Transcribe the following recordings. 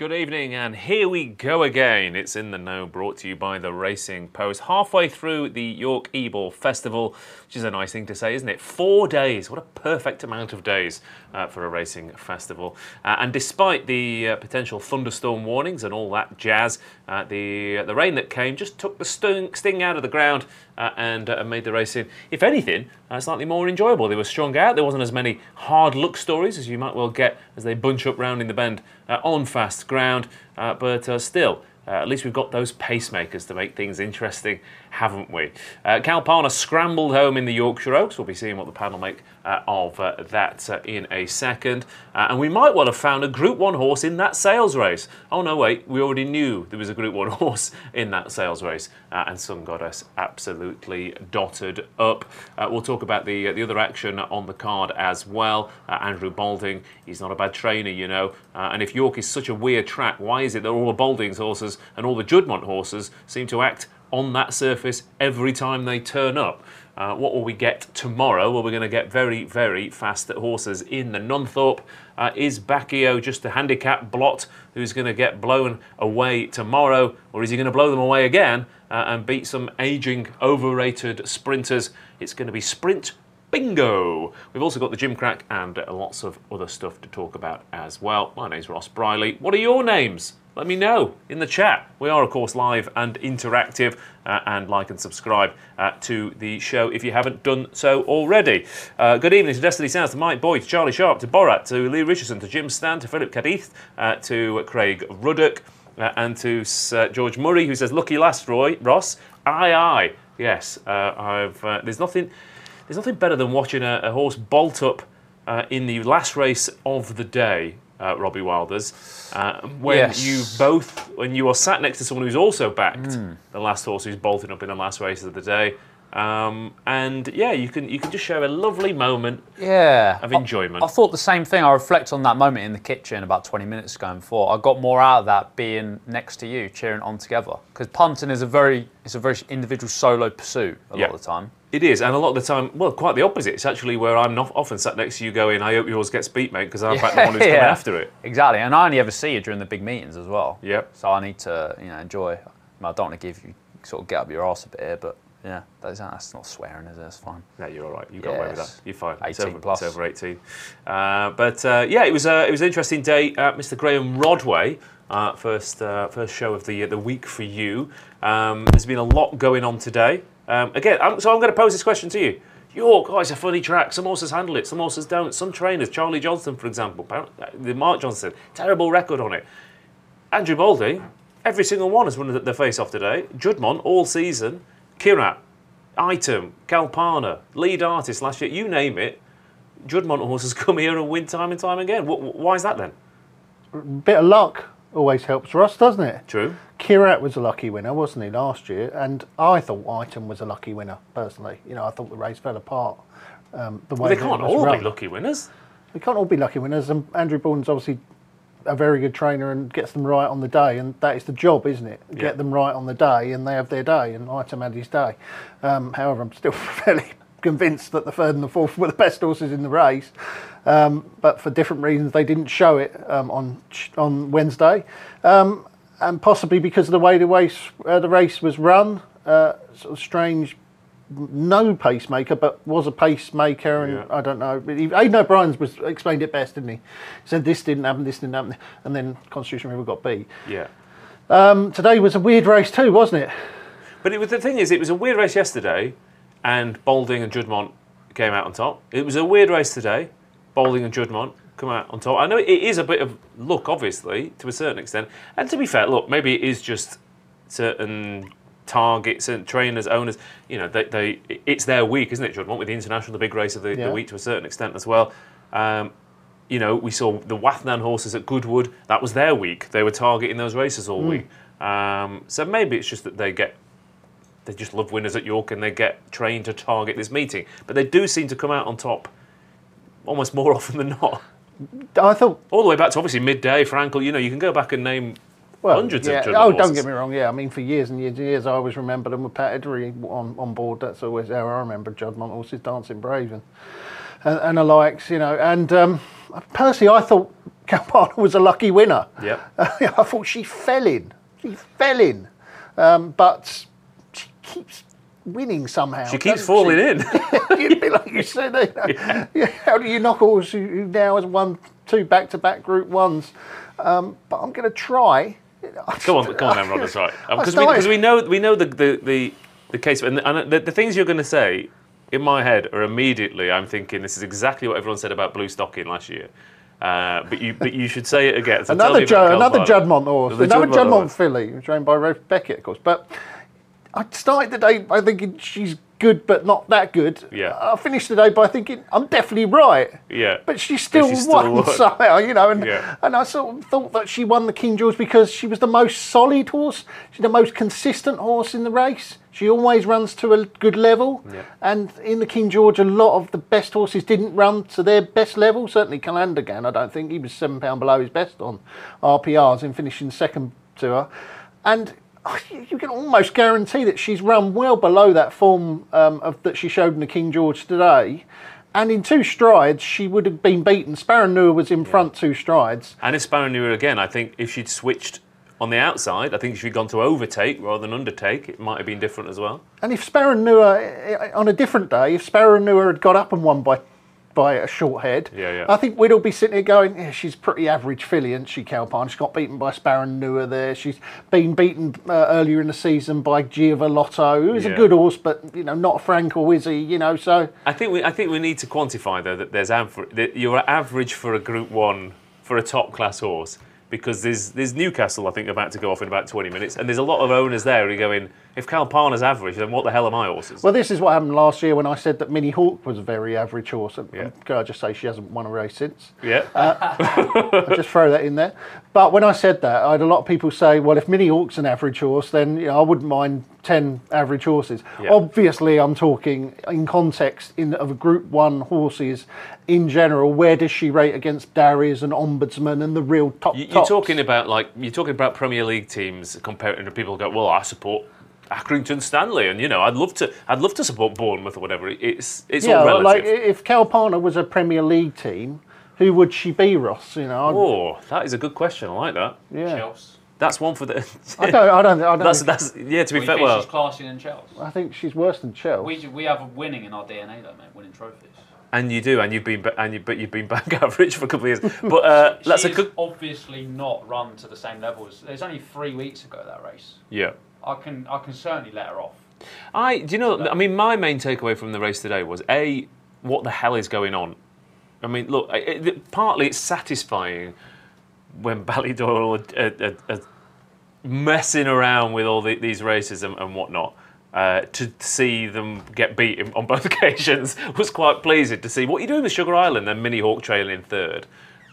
Good evening, and here we go again. It's In the Know, brought to you by the Racing Post. Halfway through the York Ebor Festival, which is a nice thing to say, isn't it? 4 days. What a perfect amount of days for a racing festival. And despite the potential thunderstorm warnings and all that jazz, the rain that came just took the sting out of the ground and made the racing, if anything, slightly more enjoyable. They were strung out. There wasn't as many hard luck stories as you might well get as they bunch up round in the bend on fast ground, but still, at least we've got those pacemakers to make things interesting, haven't we? Kalpana scrambled home in the Yorkshire Oaks. We'll be seeing what the panel make of that in a second. And we might well have found a Group 1 horse in that sales race. Oh no, wait, we already knew there was a Group 1 horse in that sales race. And Sun Goddess absolutely dotted up. We'll talk about the other action on the card as well. Andrew Balding, he's not a bad trainer, you know. And if York is such a weird track, why is it that all the Balding's horses and all the Juddmonte horses seem to act on that surface every time they turn up? What will we get tomorrow? Well, we're going to get very, very fast horses in the Nunthorpe. Is Bacchio just a handicap blot who's going to get blown away tomorrow? Or is he going to blow them away again and beat some ageing, overrated sprinters? It's going to be sprint bingo. We've also got the Gimcrack and lots of other stuff to talk about as well. My name's Ross Briley. What are your names? Let me know in the chat. We are, of course, live and interactive, and like and subscribe to the show if you haven't done so already. Good evening to Destiny Sounds, to Mike Boyd, to Charlie Sharp, to Borat, to Lee Richardson, to Jim Stan, to Philip Cadith, to Craig Ruddock, and to George Murray, who says, "Lucky last, Ross." Aye. Yes, there's nothing better than watching a horse bolt up in the last race of the day. Robbie Wilders, when you are sat next to someone who's also backed the last horse who's bolting up in the last race of the day, and you can just share a lovely moment of enjoyment. I thought the same thing. I reflect on that moment in the kitchen about 20 minutes ago and thought I got more out of that being next to you, cheering on together. Because punting is a very individual solo pursuit a lot of the time. It is, and a lot of the time, well, quite the opposite. It's actually where I'm not often sat next to you going, I hope yours gets beat, mate, because I'm the one who's coming after it. Exactly, and I only ever see you during the big meetings as well. Yep. So I need to, enjoy. I don't want to give you, sort of get up your arse a bit here, but yeah, that's not swearing, is it? That's fine. No, you're all right. You got away with that. You're fine. 18 plus. It's over 18. It was an interesting day. Mr. Graham Rodway, first show of the week for you. There's been a lot going on today. I'm going to pose this question to you. York, it's a funny track. Some horses handle it, some horses don't. Some trainers, Charlie Johnston, for example, Mark Johnson, terrible record on it. Andrew Balding, every single one has run their face off today. Juddmonte, all season. Kirat, Item, Kalpana, lead artist last year, you name it. Juddmonte horses come here and win time and time again. Why is that then? A bit of luck always helps Ross, doesn't it? True. Kirat was a lucky winner, wasn't he, last year? And I thought Item was a lucky winner, personally. I thought the race fell apart. They can't all be lucky winners. They can't all be lucky winners. And Andrew Balding's obviously a very good trainer and gets them right on the day. And that is the job, isn't it? Yeah. Get them right on the day and they have their day. And Item had his day. However, I'm still fairly convinced that the third and the fourth were the best horses in the race. But for different reasons, they didn't show it on Wednesday. And possibly because of the way the race was run, sort of strange, no pacemaker, but was a pacemaker, and I don't know. Aidan O'Brien's explained it best, didn't he? He said this didn't happen, and then Constitution River got beat. Yeah. Today was a weird race too, wasn't it? But the thing is, it was a weird race yesterday, and Balding and Juddmonte came out on top. It was a weird race today. Balding and Juddmonte come out on top. I know it is a bit of luck, obviously, to a certain extent. And to be fair, look, maybe it is just certain targets and trainers, owners. It's their week, isn't it, Juddmonte, with the International, the big race of the week to a certain extent as well. We saw the Wathnan horses at Goodwood. That was their week. They were targeting those races all week. So maybe it's just that they just love winners at York and they get trained to target this meeting. But they do seem to come out on top almost more often than not. I thought all the way back to obviously midday, Frankel. You can go back and name hundreds of Juddmonte horses. Don't get me wrong. Yeah, I mean for years and years and years, I always remember them with Pat Eddery on board. That's always how I remember Juddmonte horses, Dancing Brave and the likes. And personally, I thought Calpana was a lucky winner. Yep. I thought she fell in. But she keeps winning somehow. She keeps falling in. You'd be like you said. How do you knock a horse who now has won 2 back-to-back Group 1s? But I'm going to try. Come on, then, Rod. That's right. Because we know the case, and the things you're going to say in my head are immediately. I'm thinking this is exactly what everyone said about Blue Stocking last year. But you should say it again. So another Juddmonte horse, another Juddmonte filly, trained by Rafe Beckett, of course. But I started the day by thinking she's good, but not that good. Yeah. I finished the day by thinking I'm definitely right. Yeah. But she still won somehow, and I sort of thought that she won the King George because she was the most solid horse. She's the most consistent horse in the race. She always runs to a good level. Yeah. And in the King George, a lot of the best horses didn't run to their best level. Certainly Calandagan, I don't think. He was £7 below his best on RPRs in finishing second to her. And you can almost guarantee that she's run well below that form that she showed in the King George today. And in 2 strides, she would have been beaten. Sparrow was in front 2 strides. And if Sparrow again, I think if she'd switched on the outside, I think if she'd gone to overtake rather than undertake, it might have been different as well. And if Sparrow on a different day, if Sparrow had got up and won by a short head, I think we'd all be sitting here going, she's pretty average filly, isn't she, Calpana? She got beaten by Sparrow there. She's been beaten earlier in the season by Giavolotto, who is a good horse, but not Frank or Wizzy, so... I think we need to quantify, though, that that you're average for a Group 1, for a top-class horse. Because there's Newcastle, I think, about to go off in about 20 minutes, and there's a lot of owners there who are going, if Calpana's average, then what the hell are my horses? Well, this is what happened last year when I said that Minnie Hawk was a very average horse. And can I just say she hasn't won a race since? Yeah. I'll just throw that in there. But when I said that, I had a lot of people say, well, if Minnie Hawk's an average horse, then I wouldn't mind 10 average horses. Yeah. Obviously, I'm talking in context of a Group 1 horses in general. Where does she rate against Darius and Ombudsman and the real top tops? You're talking about Premier League teams comparing to people who go, well, I support Accrington Stanley, and I'd love to support Bournemouth or whatever. It's all relative. Like if Calpana was a Premier League team, who would she be, Ross? That is a good question. I like that. Yeah. Chelsea. That's one for the. I don't. That's yeah. To be fair, she's classier than Chelsea. I think she's worse than Chelsea. We have a winning in our DNA, though, mate. Winning trophies. And you do, and you've been back average for a couple of years. But that's a good. Obviously not run to the same level as. There's only 3 weeks ago that race. Yeah. I can certainly let her off. I mean, my main takeaway from the race today was what the hell is going on? I mean, look, partly it's satisfying when Ballydoyle are messing around with all these races and whatnot. To see them get beaten on both occasions was quite pleasing to see. What are you doing with Sugar Island and Minnie Hawk trailing in third?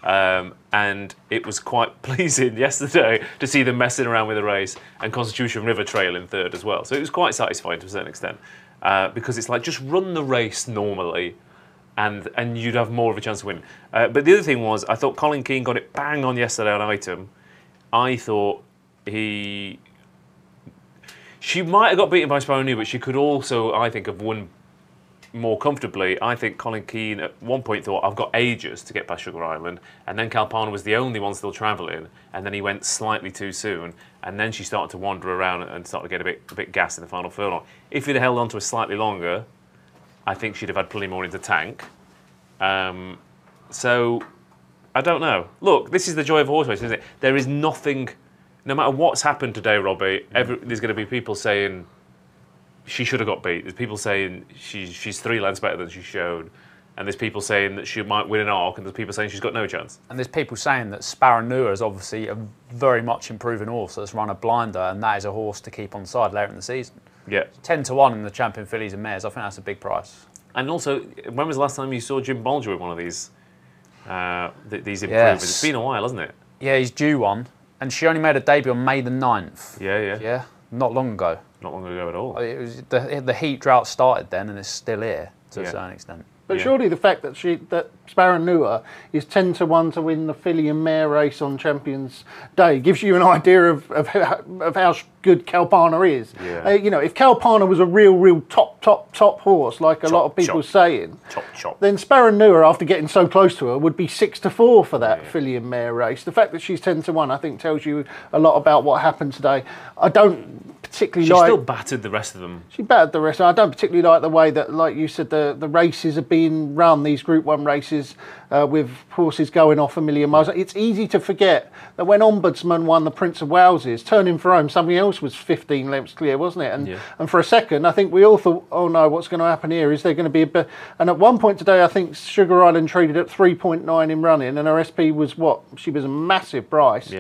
And it was quite pleasing yesterday to see them messing around with the race and Constitution River trailing third as well. So it was quite satisfying to a certain extent because it's like just run the race normally and you'd have more of a chance of winning. But the other thing was I thought Colin Keane got it bang on yesterday on Item. I thought she might have got beaten by Sparrow New, but she could also, I think, have won more comfortably. I think Colin Keane at one point thought, I've got ages to get past Sugar Island, and then Calpana was the only one still travelling, and then he went slightly too soon, and then she started to wander around and started to get a bit gassed in the final furlong. If he'd held on to her slightly longer, I think she'd have had plenty more in the tank. So, I don't know. Look, this is the joy of horse racing, isn't it? There is nothing... No matter what's happened today, Robbie, there's going to be people saying she should have got beat. There's people saying she's 3 lengths better than she showed. And there's people saying that she might win an arc, and there's people saying she's got no chance. And there's people saying that Sparrow Nua is obviously a very much improving horse that's run a blinder, and that is a horse to keep on side later in the season. Yeah. 10-1 in the Champion Fillies and Mares, I think that's a big price. And also, when was the last time you saw Jim Bolger with one of these improvements? Yes. It's been a while, hasn't it? Yeah, he's due one. And she only made a debut on May the 9th. Yeah. Yeah, not long ago. Not long ago at all. It was the heat drought started then, and it's still here to a certain extent. But surely the fact that Sparrow is 10-1 to win the filly and mare race on Champions Day. Gives you an idea of how good Kalpana is. Yeah. If Kalpana was a real top horse, like a lot of people saying, then Sparrow after getting so close to her, would be 6-4 for that filly and mare race. The fact that she's 10-1, I think, tells you a lot about what happened today. I don't particularly She still battered the rest of them. She battered the rest. I don't particularly like the way that, like you said, the races are being run, these Group 1 races, with horses going off a million miles. It's easy to forget that when Ombudsman won the Prince of Wales's, turning for home, somebody else was 15 lengths clear, wasn't it? And for a second, I think we all thought, oh no, what's going to happen here? Is there going to be a bit? And at one point today, I think Sugar Island traded at 3.9 in running, and her SP was what? She was a massive price.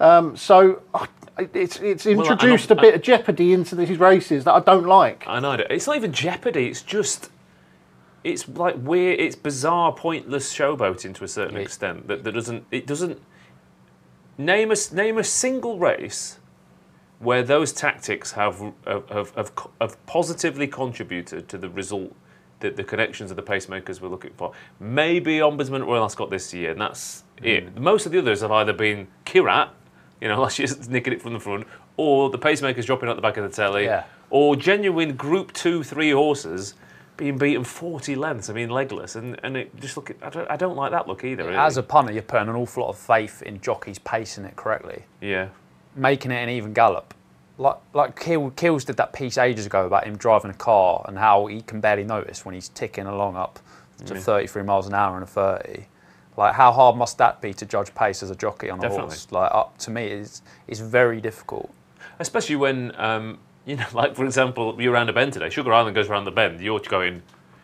It's introduced a bit of jeopardy into these races that I don't like. I know. It's not even jeopardy. It's just, it's like weird. It's bizarre, pointless showboating to a certain extent. That doesn't name a single race where those tactics have positively contributed to the result that the connections of the pacemakers were looking for. Maybe Ombudsman at Royal Ascot this year, and that's it. Most of the others have either been Kirat, last year's nicking it from the front, or the pacemakers dropping out the back of the telly, or genuine Group 2-3 horses being beaten 40 lengths, legless, and it just I don't like that look either. Really. As a punter, you're putting an awful lot of faith in jockeys pacing it correctly. Yeah. Making it an even gallop. Like Kills did that piece ages ago about him driving a car and how he can barely notice when he's ticking along up to 33 miles an hour in a 30. Like, how hard must that be to judge pace as a jockey on a horse? Like, up to me, it's very difficult. Especially when, like, for example, you're around a bend today. Sugar Island goes around the bend. You're going,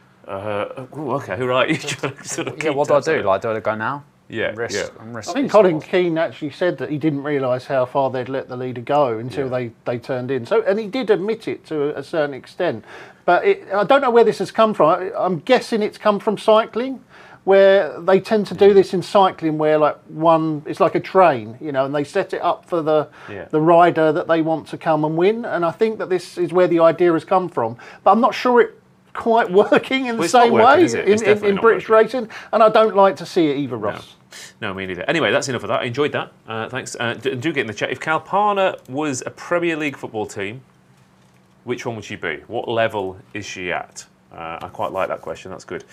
okay, who are you? What do I do? Like, do I go now? Yeah, I think Colin Keane actually said that he didn't realise how far they'd let the leader go until they turned in. So, and he did admit it to a certain extent. But I don't know where this has come from. I'm guessing it's come from cycling, where they tend to do this in cycling, where it's like a train, and they set it up for the rider that they want to come and win. And I think that this is where the idea has come from. But I'm not sure it quite working in the same way in British racing, and I don't like to see it either, Ross. No, me neither. Anyway, that's enough of that. I enjoyed that. Thanks. Do get in the chat. If Kalpana was a Premier League football team, which one would she be? What level is she at? I quite like that question. That's good.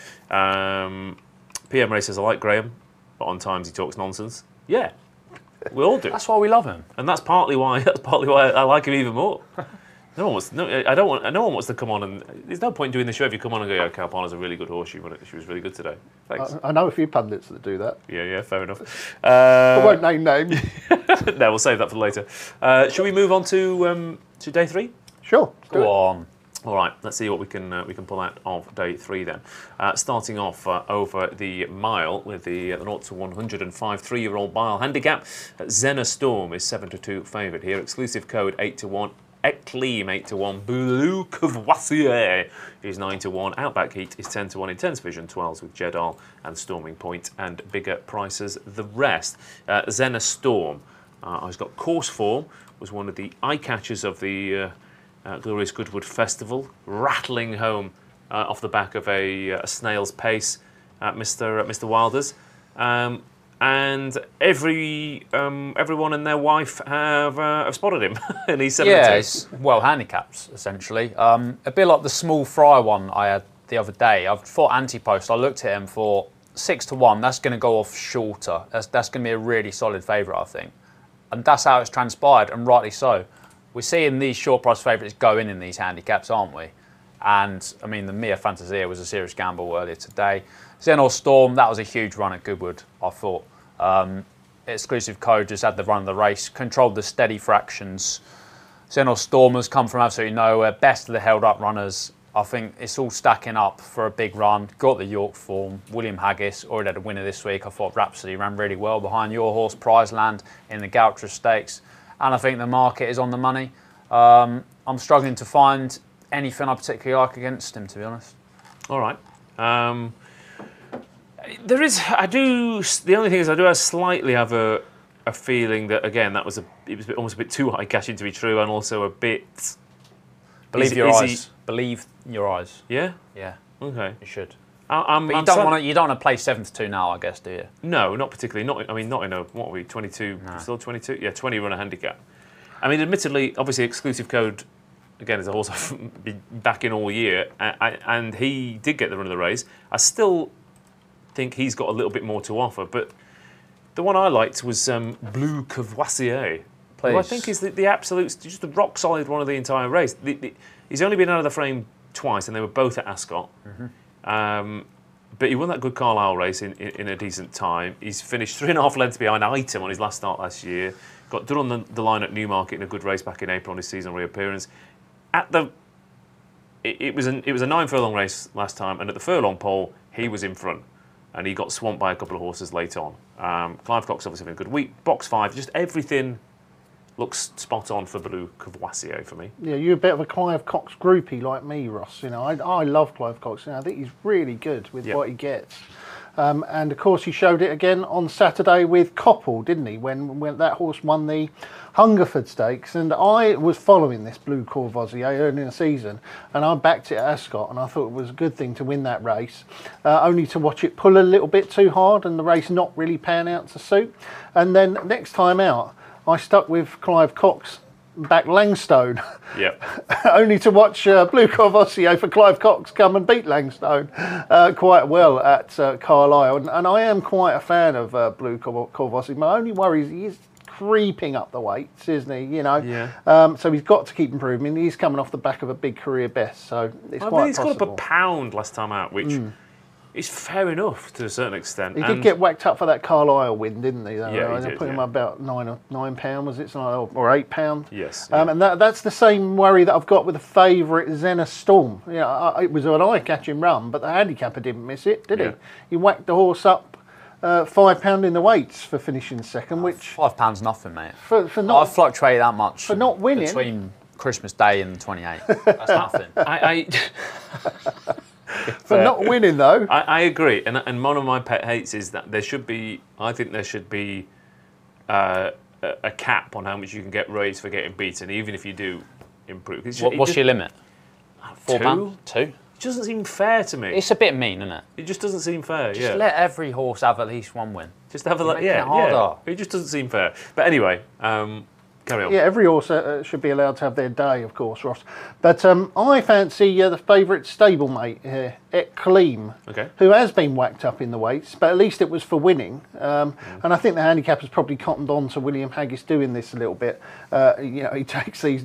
PM Ray says, I like Graham, but on times he talks nonsense. Yeah, we all do. That's why we love him. And that's partly why I like him even more. No one wants to come on, and there's no point doing the show if you come on and go, yeah, Kalpana's a really good horse. She was really good today. Thanks. I know a few pundits that do that. Yeah, fair enough. I won't name names. No, we'll save that for later. Shall we move on to day 3? Sure. Go on. All right, let's see what we can pull out of day 3 then. Starting off over the mile with the 0 to 105 3-year-old mile handicap. Zena Storm is 7-2 favourite here. Exclusive code 8-1. Ecleem 8-1, Blue Courvoisier is 9-1, Outback Heat is 10-1, Intense Vision 12s with Jedal and Storming Point and bigger prices the rest. Zena Storm has got course form, was one of the eye catchers of the Glorious Goodwood Festival, rattling home off the back of a snail's pace at Mr. Wilder's. And everyone and their wife have spotted him, and he's 7-2. Yeah, it's well handicapped essentially. A bit like the Small Fry one I had the other day. I've thought Antipost. I looked at him for 6-1. That's going to go off shorter. That's going to be a really solid favourite, I think, and that's how it's transpired, and rightly so. We're seeing these short price favourites go in these handicaps, aren't we? And the Mia Fantasia was a serious gamble earlier today. Zena Storm, that was a huge run at Goodwood, I thought. Exclusive Code just had the run of the race, controlled the steady fractions. Zena Storm has come from absolutely nowhere, best of the held up runners. I think it's all stacking up for a big run. Got the York form. William Haggis already had a winner this week. I thought Rhapsody ran really well behind your horse, Prizeland, in the Goucher Stakes. And I think the market is on the money. I'm struggling to find anything I particularly like against him, to be honest. All right. The only thing is I do slightly have a feeling that, again, it was almost a bit too high cashing to be true, and also a bit... Believe your eyes. Believe your eyes. Yeah? Yeah. Okay. You should. I'm But you don't want to play 7-2 now, I guess, do you? No, not particularly. Not in a, what are we, 22, still 22? Yeah, 20 run a handicap. I mean, admittedly, obviously, exclusive code, again, is a horse I've been backing all year, and he did get the run of the race. I still think he's got a little bit more to offer, but the one I liked was Blue Courvoisier, who I think is the absolute, just the rock solid one of the entire race. He's only been out of the frame twice, and they were both at Ascot. But he won that Good Carlisle race in a decent time. He's finished 3.5 lengths behind Item on his last start last year. Got done on the line at Newmarket in a good race back in April on his seasonal reappearance. It was a 9 furlong race last time, and at the furlong pole he was in front, and he got swamped by a couple of horses late on. Clive Cox obviously having a good week. Box 5, just everything looks spot on for Blue Courvoisier for me. Yeah, you're a bit of a Clive Cox groupie like me, Ross. You know, I love Clive Cox. You know, I think he's really good with what he gets. And of course, he showed it again on Saturday with Coppell, didn't he? When that horse won the Hungerford Stakes, and I was following this Blue Courvoisier early in the season, and I backed it at Ascot, and I thought it was a good thing to win that race, only to watch it pull a little bit too hard, and the race not really pan out to suit. And then next time out, I stuck with Clive Cox. Back Langstone, only to watch Blue Courvoisier for Clive Cox come and beat Langstone quite well at Carlisle, and I am quite a fan of Blue Courvoisier. My only worry is he's creeping up the weights, isn't he? You know, so he's got to keep improving. He's coming off the back of a big career best, so it's quite he's possible. got up a pound last time out, which is fair enough to a certain extent. He did get whacked up for that Carlisle win, didn't he? Yeah, he did, put him up about £9, was it? Or £8? Yes. And that's the same worry that I've got with the favourite Zenith Storm. You know, it was an eye-catching run, but the handicapper didn't miss it, did he? He whacked the horse up £5 in the weights for finishing second, which £5 nothing, mate. For not I've fluctuated that much for not winning between Christmas Day and 28. That's nothing. For not winning though. I agree, and one of my pet hates is that I think there should be a cap on how much you can get raised for getting beaten, even if you do improve. What's your limit? £4? 2? It doesn't seem fair to me. It's a bit mean, isn't it? It just doesn't seem fair. Just let every horse have at least one win. Just have Making it harder. It just doesn't seem fair. But anyway, carry on. Yeah, every horse should be allowed to have their day, of course, Ross. But I fancy the favourite stablemate here, Ecleem, who has been whacked up in the weights, but at least it was for winning. And I think the handicapper's probably cottoned on to William Haggis doing this a little bit. You know, he takes these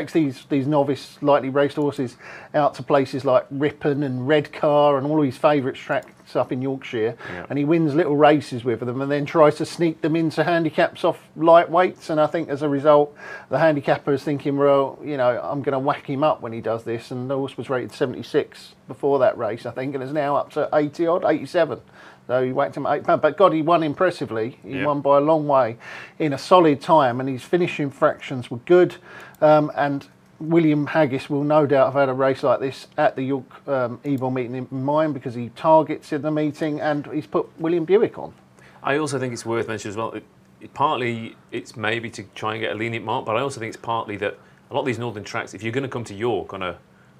novice, lightly raced horses out to places like Ripon and Redcar and all his favourite tracks up in Yorkshire, and he wins little races with them and then tries to sneak them into handicaps off lightweights, and I think as a result the handicapper is thinking, well, you know, I'm going to whack him up when he does this, and the horse was rated 76 before that race, I think, and is now up to 80 odd, 87. So he whacked him at £8. But God, he won impressively. He won by a long way in a solid time, and his finishing fractions were good, and William Haggis will no doubt have had a race like this at the York Ebor meeting in mind, because he targets in the meeting, and he's put William Buick on. I also think it's worth mentioning as well, partly it's maybe to try and get a lenient mark, but I also think it's partly that a lot of these northern tracks, if you're going to come to York on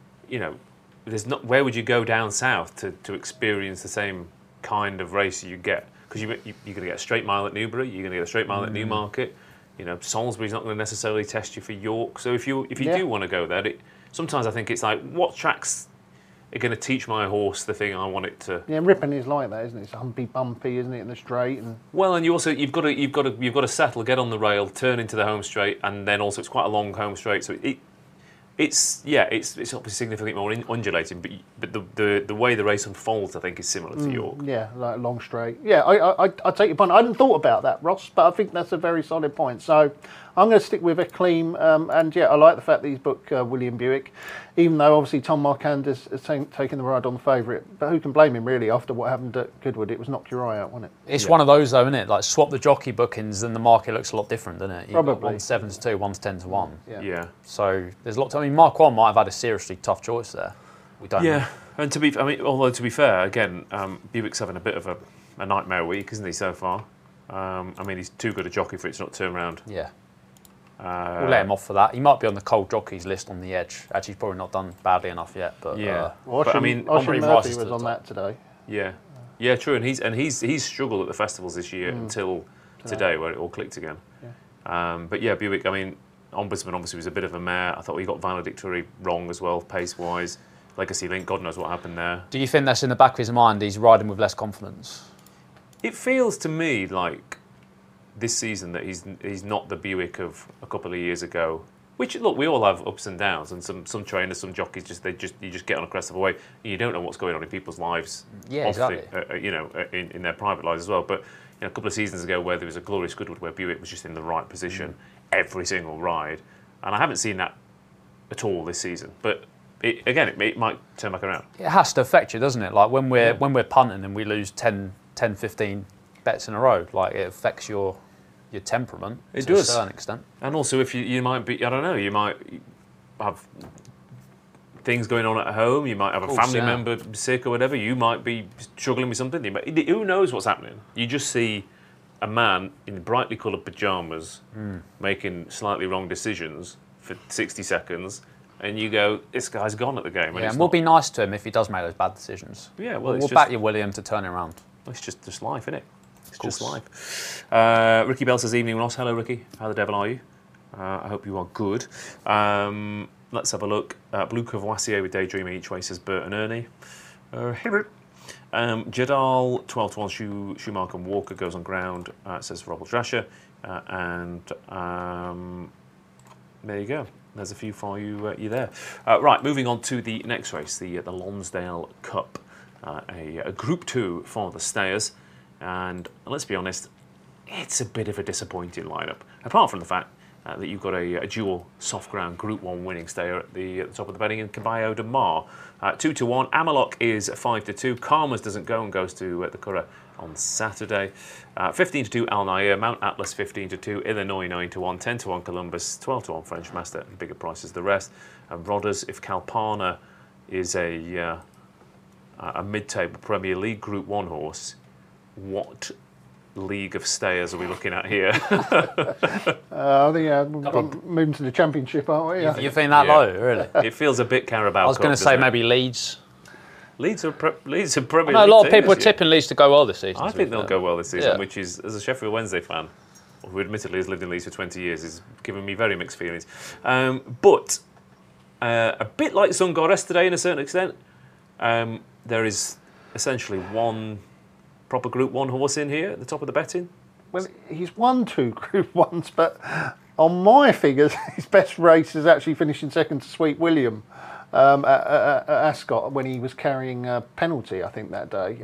where would you go down south to experience the same kind of race you get? Because you're going to get a straight mile at Newbury, you're going to get a straight mile at Newmarket. You know, Salisbury's not going to necessarily test you for York. So if you do want to go there, sometimes I think it's like, what tracks are going to teach my horse the thing I want it to? Yeah, Ripon is like that, isn't it? It's humpy bumpy, isn't it, in the straight? And well, and you've got to settle, get on the rail, turn into the home straight, and then also it's quite a long home straight. So it's obviously significantly more undulating, but the way the race unfolds, I think, is similar to York. Yeah, like long straight. Yeah, I take your point. I hadn't thought about that, Ross, but I think that's a very solid point. So I'm going to stick with Ecleem, and yeah, I like the fact that he's booked William Buick, even though obviously Tom Marquand has taken the ride on the favourite. But who can blame him, really, after what happened at Goodwood? It was knock your eye out, wasn't it? It's one of those, though, isn't it? Like, swap the jockey bookings and the market looks a lot different, doesn't it? Probably. One's 7-2, one's 10-1. Yeah. So there's a lot to... I mean, Mark 1 might have had a seriously tough choice there. We don't know. And although to be fair, again, Buick's having a bit of a nightmare week, isn't he, so far? He's too good a jockey for it to not turn around. Yeah. We'll let him off for that. He might be on the cold jockeys list on the edge. Actually, he's probably not done badly enough yet. But Osham Murphy was on that today. Yeah, true. And he's struggled at the festivals this year until today, where it all clicked again. Yeah. But yeah, Buick. I mean, Ombudsman obviously was a bit of a mare. I thought we got valedictory wrong as well, pace-wise. Legacy Link, God knows what happened there. Do you think that's in the back of his mind? He's riding with less confidence. It feels to me like this season that he's not the Buick of a couple of years ago. Which, look, we all have ups and downs, and some trainers, some jockeys, you just get on a crest of a wave, and you don't know what's going on in people's lives. Yeah, exactly. In their private lives as well. But a couple of seasons ago, where there was a glorious Goodwood, where Buick was just in the right position every single ride, and I haven't seen that at all this season. But it might turn back around. It has to affect you, doesn't it? Like when we're punting and we lose 10, 15 bets in a row, like it affects your temperament to a certain extent. And also, if you might be, I don't know, you might have things going on at home, you might have a family member sick or whatever, you might be struggling with something. Who knows what's happening? You just see a man in brightly coloured pyjamas making slightly wrong decisions for 60 seconds, and you go, this guy's gone at the game. And we'll be nice to him if he does make those bad decisions. Yeah, well, we'll back you, William, to turn it around. It's just life, isn't it? It's just life. Ricky Bell says, evening, Ross. Hello, Ricky. How the devil are you? I hope you are good. Let's have a look. Blue Courvoisier with Daydreaming each way, says Bert and Ernie. Jadal, 12-1, Schumacher and Walker goes on ground, says Robert Drasher. And there you go. There's a few for you there. Right, moving on to the next race, the Lonsdale Cup. A Group 2 for the Stayers. And let's be honest, it's a bit of a disappointing lineup. Apart from the fact that you've got a dual soft ground Group 1 winning stayer at the top of the betting in Caballo de Mar. 2-1. Amalok is 5-2. Karmas doesn't go and goes to the Curragh on Saturday. 15-2 Al Nair. Mount Atlas 15-2. Illinois 9-1. 10-1 Columbus. 12-1 French Master. And bigger prices the rest. And Rodders, if Kalpana is a mid-table Premier League Group 1 horse, what league of stayers are we looking at here? I think we're moving to the Championship, aren't we? You think that low, really? It feels a bit Carabao. I was going to say maybe Leeds. Leeds are Premier League. A lot of people are tipping Leeds to go well this season. I think they'll go well this season, which is, as a Sheffield Wednesday fan, who admittedly has lived in Leeds for 20 years, is giving me very mixed feelings. But a bit like Zongores today, in a certain extent, there is essentially one proper Group 1 horse in here at the top of the betting. Well, he's won 2 Group 1s, but on my figures, his best race is actually finishing second to Sweet William at Ascot when he was carrying a penalty, I think, that day.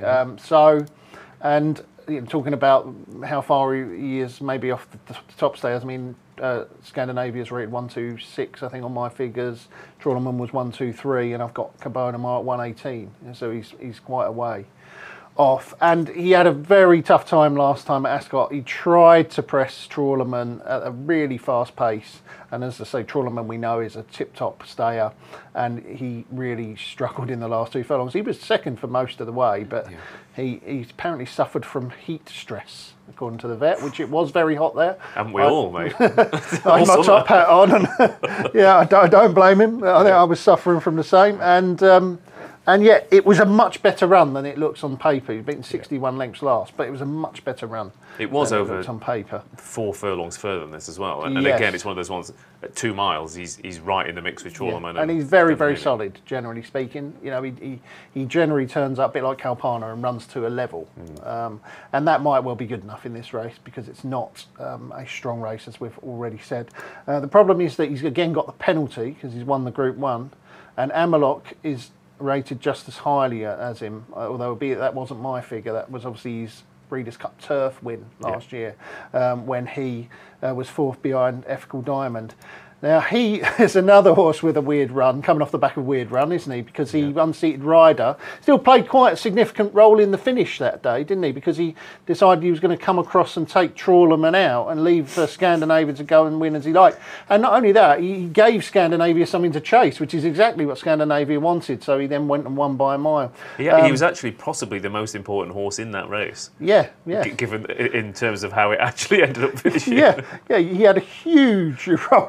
Talking about how far he is maybe off the top stayers, I mean, Scandinavia's rated 126, I think, on my figures. Trawlerman was 123, and I've got Cabana Mar at 118, so he's quite away off. And he had a very tough time last time at Ascot. He tried to press Trawlerman at a really fast pace, and as I say, Trawlerman we know is a tip-top stayer, and he really struggled in the last 2 furlongs. He was second for most of the way, but he apparently suffered from heat stress, according to the vet, which it was very hot there. Haven't we all, mate? I had my top hat on, and I don't blame him. I think I was suffering from the same, and yet it was a much better run than it looks on paper. He's beaten 61 lengths last, but it was a much better run. It was over on paper. 4 furlongs further than this as well. And again, it's one of those ones at 2 miles. He's right in the mix with Trawlerman. And he's very, very solid, generally speaking. You know, he generally turns up a bit like Kalpana and runs to a level. And that might well be good enough in this race because it's not a strong race, as we've already said. The problem is that he's again got the penalty because he's won the Group 1, and Amalok is rated just as highly as him, although albeit that wasn't my figure. That was obviously his Breeders' Cup Turf win last year when he was 4th behind Ethical Diamond. Now, he is another horse with a weird run, coming off the back of a weird run, isn't he? Because he unseated Ryder. Still played quite a significant role in the finish that day, didn't he? Because he decided he was going to come across and take Trawlerman out and leave Scandinavia to go and win as he liked. And not only that, he gave Scandinavia something to chase, which is exactly what Scandinavia wanted. So he then went and won by a mile. Yeah, he was actually possibly the most important horse in that race. Yeah. Given in terms of how it actually ended up finishing. Yeah, he had a huge role to play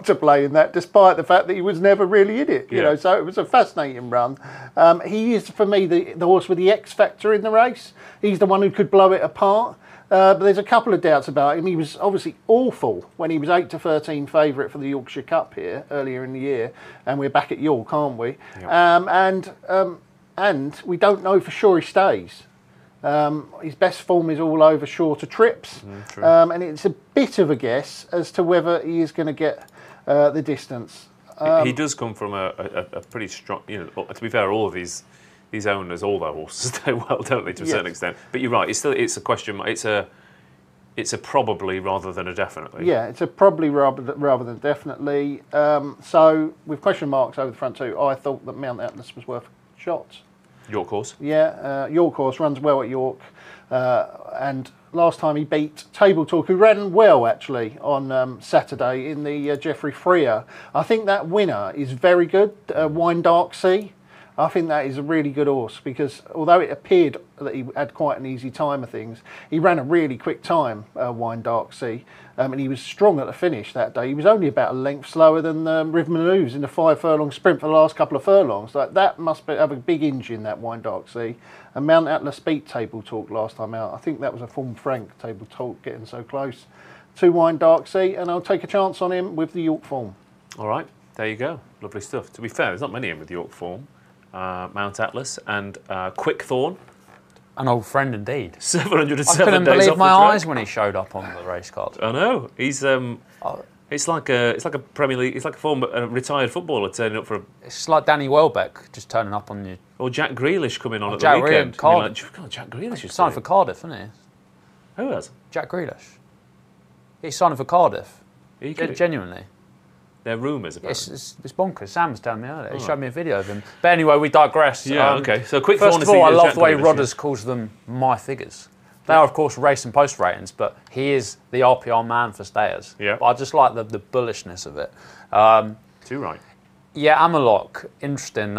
saying that, despite the fact that he was never really in it. You Yeah. know, so it was a fascinating run. He is, for me, the horse with the X factor in the race. He's the one who could blow it apart. But there's a couple of doubts about him. He was obviously awful when he was 8-13 favourite for the Yorkshire Cup here earlier in the year, and we're back at York, aren't we? Yep. And we don't know for sure he stays. His best form is all over shorter trips, True. and it's a bit of a guess as to whether he is going to get the distance. He does come from a pretty strong. To be fair, all of these owners, all their horses stay well, don't they, to a certain extent? But you're right. It's a question. It's a probably rather than a definitely. Yeah, it's a probably rather than definitely. So with question marks over the front too, I thought that Mount Atlas was worth shots. York horse. Yeah, York horse runs well at York, and last time he beat Table Talk, who ran well actually on Saturday in the Geoffrey Freer. I think that winner is very good, Wine Dark Sea. I think that is a really good horse because although it appeared that he had quite an easy time of things, he ran a really quick time, Wine Dark Sea, and he was strong at the finish that day. He was only about a length slower than River Maneuver in the 5 furlong sprint for the last couple of furlongs. Like that must have a big engine, that Wine Dark Sea. And Mount Atlas beat Table Talk last time out. I think that was a form Frank, Table Talk getting so close to Wine Dark Sea, and I'll take a chance on him with the York form. All right, there you go. Lovely stuff. To be fair, there's not many in with York form. Mount Atlas and Quickthorn. An old friend indeed. 707 I couldn't days believe off my the track. eyes when he showed up on the race card. I know. He's it's like a Premier League. It's like a retired footballer turning up for It's like Danny Welbeck just turning up on you. or Jack Grealish coming on at Jack the weekend. Grealish, And you're like, God, Jack Grealish is Signed for Cardiff, isn't he? Who has? Jack Grealish. He's signing for Cardiff. Are you kidding? Genuinely. There are rumours about It's, it. it's bonkers. Sam was telling me earlier. He showed me a video of him. But anyway, we digress. Yeah, okay. So Quickthorn First is of all, I the love Jack the way Grealish, Rodders calls them my figures. They are, of course, race and post ratings, but he is the RPR man for stayers. Yeah. But I just like the bullishness of it. Too right. Yeah, Amalok, interesting.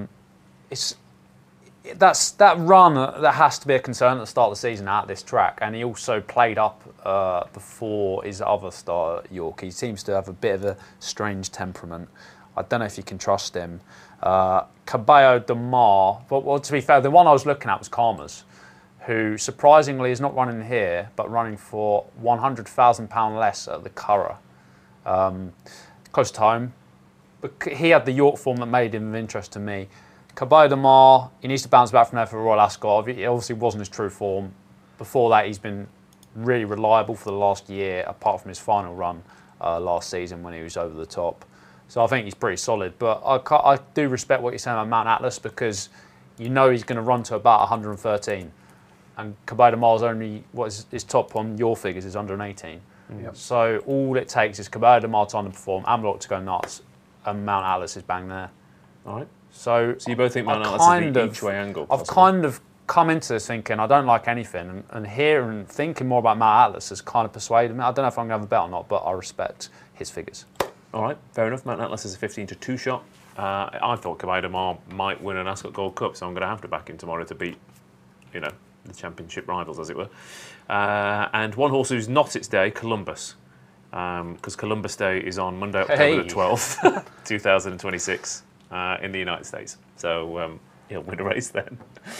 That's that run that has to be a concern at the start of the season at this track, and he also played up before his other start at York. He seems to have a bit of a strange temperament. I don't know if you can trust him. Caballo de Mar, well, to be fair, the one I was looking at was Karmas, who surprisingly is not running here, but running for £100,000 less at the Curragh. Close to home. But he had the York form that made him of interest to me. Caballo de Mar, he needs to bounce back from there for Royal Ascot. It obviously wasn't his true form. Before that, he's been really reliable for the last year, apart from his final run last season when he was over the top. So I think he's pretty solid. But I do respect what you're saying about Mount Atlas because you know he's going to run to about 113. And Caballo de Mar's only, what is his top on your figures is under an 18. Yep. So all it takes is Caballo de Mar to underperform, Amalok to go nuts, and Mount Atlas is bang there. All right. So you both think Mount I Atlas is kind the of- each-way angle? I've possibly? kind of come into this thinking I don't like anything, and here and thinking more about Mount Atlas has kind of persuaded me. I don't know if I'm going to have a bet or not, but I respect his figures. All right, fair enough. Mount Atlas is a 15-2 shot. I thought Caballo de Mar might win an Ascot Gold Cup, so I'm going to have to back him tomorrow to beat, the championship rivals, as it were. And one horse who's not its day, Columbus, because Columbus Day is on Monday, October the 12th, 2026, in the United States. So he'll win a race then.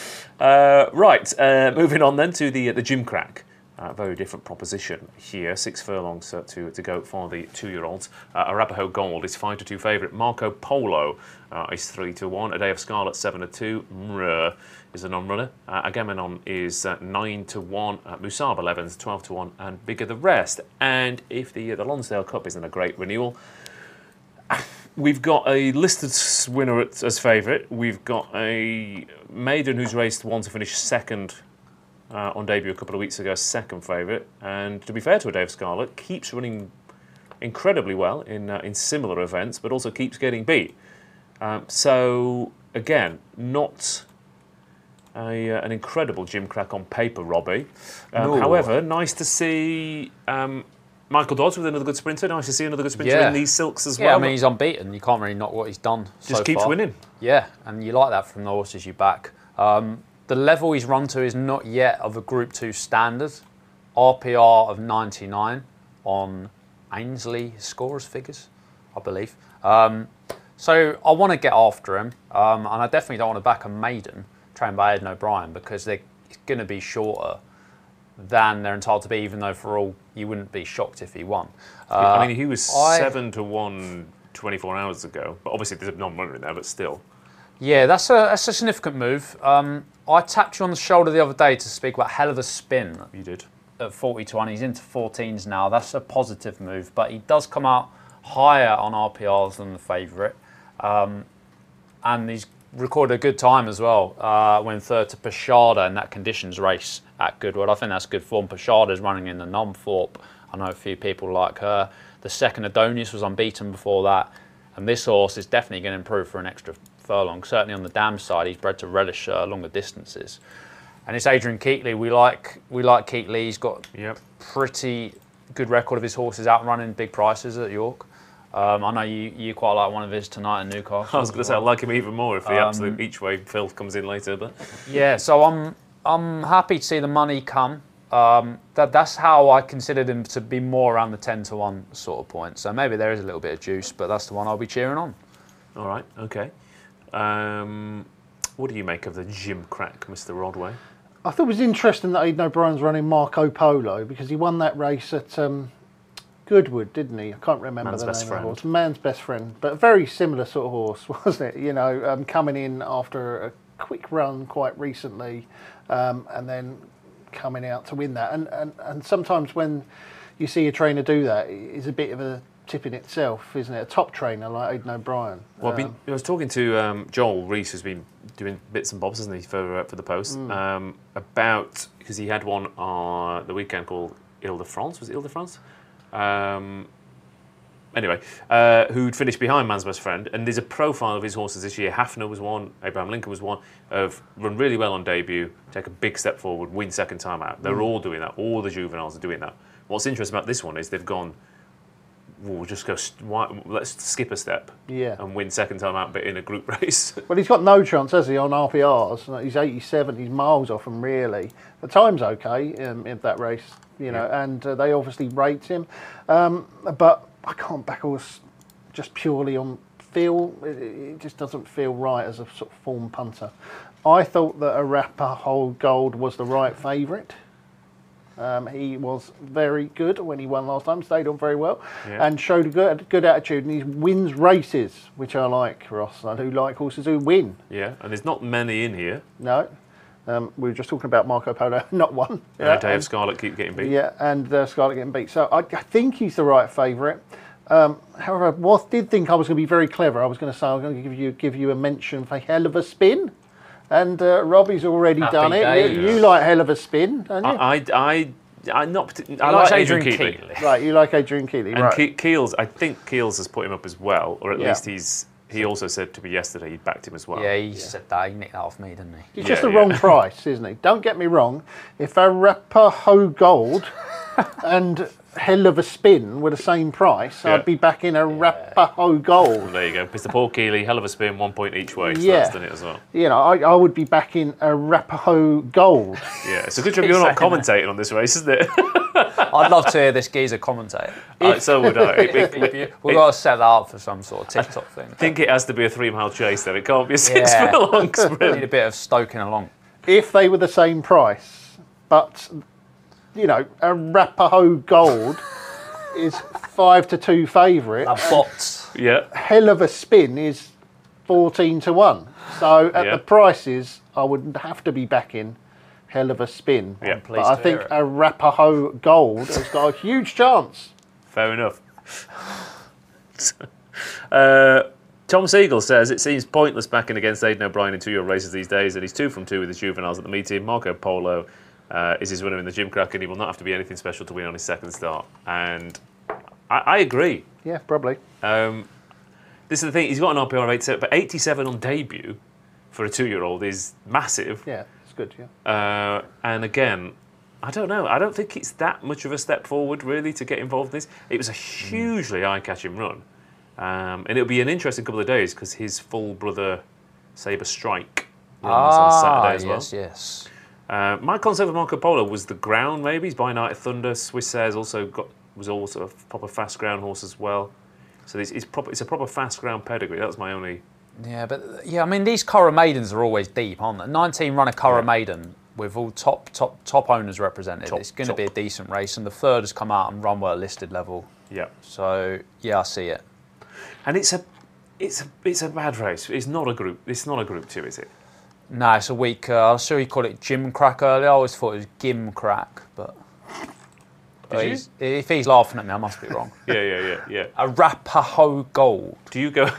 Moving on then to the Gimcrack. Very different proposition here. 6 furlongs to go for the 2-year-olds. Arapaho Gold is 5-2 favourite. Marco Polo is 3-1. A Day of Scarlet 7-2. Mrr is a non-runner. Agamenon is 9-1. Musab 11's 12-1, and Bigger the Rest. And if the Lonsdale Cup isn't a great renewal, we've got a listed winner as favourite. We've got a maiden who's raced one to finish second on debut a couple of weeks ago, second favourite. And to be fair to a Dave Scarlett, keeps running incredibly well in similar events, but also keeps getting beat. So again, not an incredible Gimcrack on paper, Robbie. No. However, nice to see Michael Dodds with another good sprinter. Nice to see another good sprinter Yeah. in these silks as Yeah, well. I mean, he's unbeaten. You can't really knock what he's done so just keeps far. winning. Yeah, and you like that from the horses you back. The level he's run to is not yet of a Group 2 standard. RPR of 99 on Ainsley scorers figures. I believe. So I want to get after him, and I definitely don't want to back a maiden trained by Aidan O'Brien because they're going to be shorter than they're entitled to be, even though for all, you wouldn't be shocked if he won. I mean, he was 7-1 24 hours ago, but obviously there's a non-runner in there, but still. Yeah, that's a significant move. I tapped you on the shoulder the other day to speak about Hell of a Spin. You did. At 40-1, he's into 14s now. That's a positive move, but he does come out higher on RPRs than the favourite. And he's recorded a good time as well, went third to Pashada in that conditions race at Goodwood. I think that's good form. Pashada's running in the Numthorpe. I know a few people like her. The second Adonis was unbeaten before that. And this horse is definitely going to improve for an extra furlong. Certainly on the dam side, he's bred to relish longer distances. And it's Adrian Keatley. We like Keatley. He's got pretty good record of his horses outrunning big prices at York. I know you quite like one of his tonight in Newcastle. I was going to say I like him even more if the absolute each way filth comes in later. But yeah, so I'm happy to see the money come. That's how I considered him to be more around the 10-1 sort of point. So maybe there is a little bit of juice, but that's the one I'll be cheering on. All right, okay. What do you make of the Jim Crack, Mr. Rodway? I thought it was interesting that Aidan O'Brien's running Marco Polo because he won that race at Goodwood, didn't he? I can't remember the name of the horse. Man's Best Friend, but a very similar sort of horse, wasn't it? You know, coming in after a quick run quite recently, and then coming out to win that. And sometimes when you see a trainer do that, it's a bit of a tip in itself, isn't it? A top trainer like Aidan O'Brien. Well, I was talking to Joel Rees, who's been doing bits and bobs, hasn't he, for the Post, about, because he had one on the weekend called Ile de France. Was it Ile de France? Anyway, who'd finished behind Man's Best Friend, and there's a profile of his horses this year. Hafner was one, Abraham Lincoln was one, of run really well on debut, take a big step forward, win second time out. They're all doing that. All the juveniles are doing that. What's interesting about this one is they've gone, we'll just go, let's skip a step and win second time out, but in a group race. Well, he's got no chance, has he, on RPRs? He's 87, he's miles off him, really. The time's okay in that race, you know, and they obviously rate him. But I can't back horse just purely on feel. It just doesn't feel right as a sort of form punter. I thought that Arapaho Gold was the right favourite. He was very good when he won last time, stayed on very well, and showed a good attitude, and he wins races, which I like, Ross. I do like horses who win. Yeah, and there's not many in here. No. We were just talking about Marco Polo, not one. And Day of Scarlet keep getting beat. Yeah, and Scarlet getting beat. So I think he's the right favourite. However, I did think I was going to be very clever. I was going to say I'm going to give you a mention for Hell of a Spin. And Robbie's already done it. You like Hell of a Spin, don't you? I'm not particularly. I like Adrian Keatley. Right, you like Adrian Keatley, and right? Keels, I think Keels has put him up as well, or at least he also said to me yesterday he backed him as well. Yeah, he said that. He nicked that off me, didn't he? He's just the wrong price, isn't he? Don't get me wrong. If Arapaho Gold and Hell of a Spin were the same price, I'd be backing Arapaho Gold. Well, there you go. Mr. Paul Keeley, Hell of a Spin, 1 point each way. So that's done it as well. You know, I would be backing Arapaho Gold. Yeah, it's a good job you're not commentating on this race, isn't it? I'd love to hear this geezer commentate. So would I. We've got to set that up for some sort of TikTok thing. I think it has to be a 3-mile chase, though. It can't be a 6-furlong sprint. Need a bit of stoking along. If they were the same price, but, you know, Arapaho Gold is 5-2 favourite. Bots. Yeah. Hell of a Spin is 14-1. So at the prices, I wouldn't have to be backing Hell of a Spin. Yeah. But I think Arapaho Gold has got a huge chance. Fair enough. Tom Siegel says it seems pointless backing against Aidan O'Brien in 2-year races these days, and he's 2 from 2 with his juveniles at the meeting. Marco Polo is his winner in the Jim Crack, and he will not have to be anything special to win on his second start. And I agree. Yeah, probably. This is the thing, he's got an RPR of 87, but 87 on debut for a 2-year-old is massive. Yeah, it's good, yeah. And again, I don't know. I don't think it's that much of a step forward, really, to get involved in this. It was a hugely eye-catching run. And it'll be an interesting couple of days because his full brother, Sabre Strike, runs on Saturday as well. Yes. My concept of Marco Polo was the ground, maybe. He's by Night of Thunder. Swiss Airs was also a proper fast ground horse as well. So it's a proper fast ground pedigree. That's my only. Yeah, I mean, these Curragh Maidens are always deep, aren't they? 19 runner Curragh Maiden with all top owners represented. It's going to be a decent race, and the third has come out and run well at listed level. Yeah. So yeah, I see it. And it's a bad race. It's not a group 2, is it? No, it's a weak. I saw you call it Jim Crack earlier. I always thought it was Gim Crack, but if he's laughing at me, I must be wrong. Yeah. Arapaho Gold. Do you go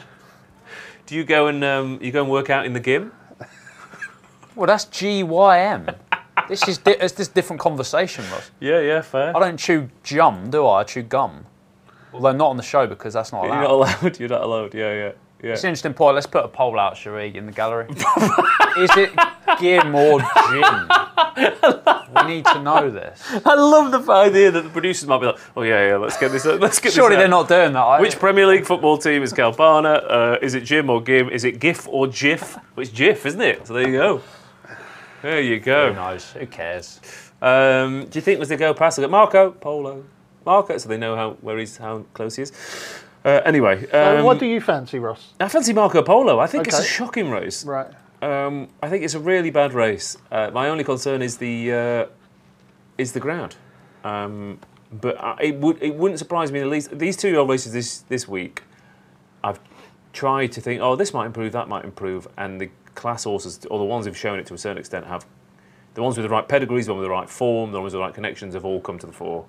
and work out in the gym? Well, that's GYM. This is different conversation, Ross. Yeah, fair. I don't chew gum, do I? I chew gum. Although not on the show because that's not allowed. You're not allowed. Yeah. It's an interesting point. Let's put a poll out, Sharif, in the gallery. Is it Gim or Jim? We need to know this. I love the idea that the producers might be like, "Oh yeah, let's get this. Let's get Surely this." They're not doing that. Which Premier League football team is Calpana? Is it Jim or Gim? Is it GIF or JIF? Well, it's JIF, isn't it? So there you go. There you go. Who knows? Who cares? Do you think was they go past? They go Marco Polo, Marco, so they know how close he is. Anyway, what do you fancy, Ross? I fancy Marco Polo. I think it's a shocking race. Right. I think it's a really bad race. My only concern is the ground. But it wouldn't surprise me in the least. These 2-year-old races this week, I've tried to think, this might improve, that might improve, and the class horses, or the ones who've shown it to a certain extent, have the ones with the right pedigrees, the ones with the right form, the ones with the right connections, have all come to the fore.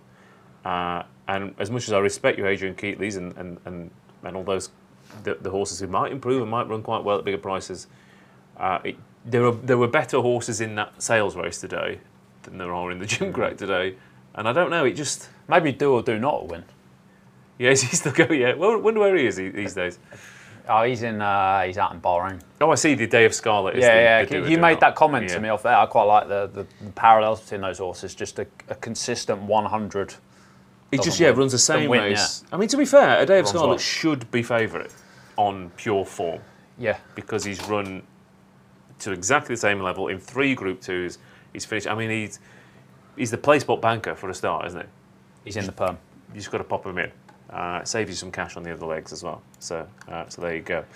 And as much as I respect you, Adrian Keatley's and all those, the horses who might improve and might run quite well at bigger prices, there were better horses in that sales race today than there are in the Jim Crack today. And I don't know, it just... Maybe do or do not win. Yeah, is he still going? Yeah, well, I wonder where he is these days. Oh, he's out in Bahrain. Oh, I see. The Day of Scarlet. You made that comment to me off there. I quite like the parallels between those horses. Just a consistent 100. He just runs the same race. Yeah. I mean, to be fair, A Day of Scarlet should be favourite on pure form. Yeah, because he's run to exactly the same level in 3 Group 2s. He's finished. I mean, he's the play spot banker for a start, isn't he? He's in the perm. You just got to pop him in. Saves you some cash on the other legs as well. So there you go.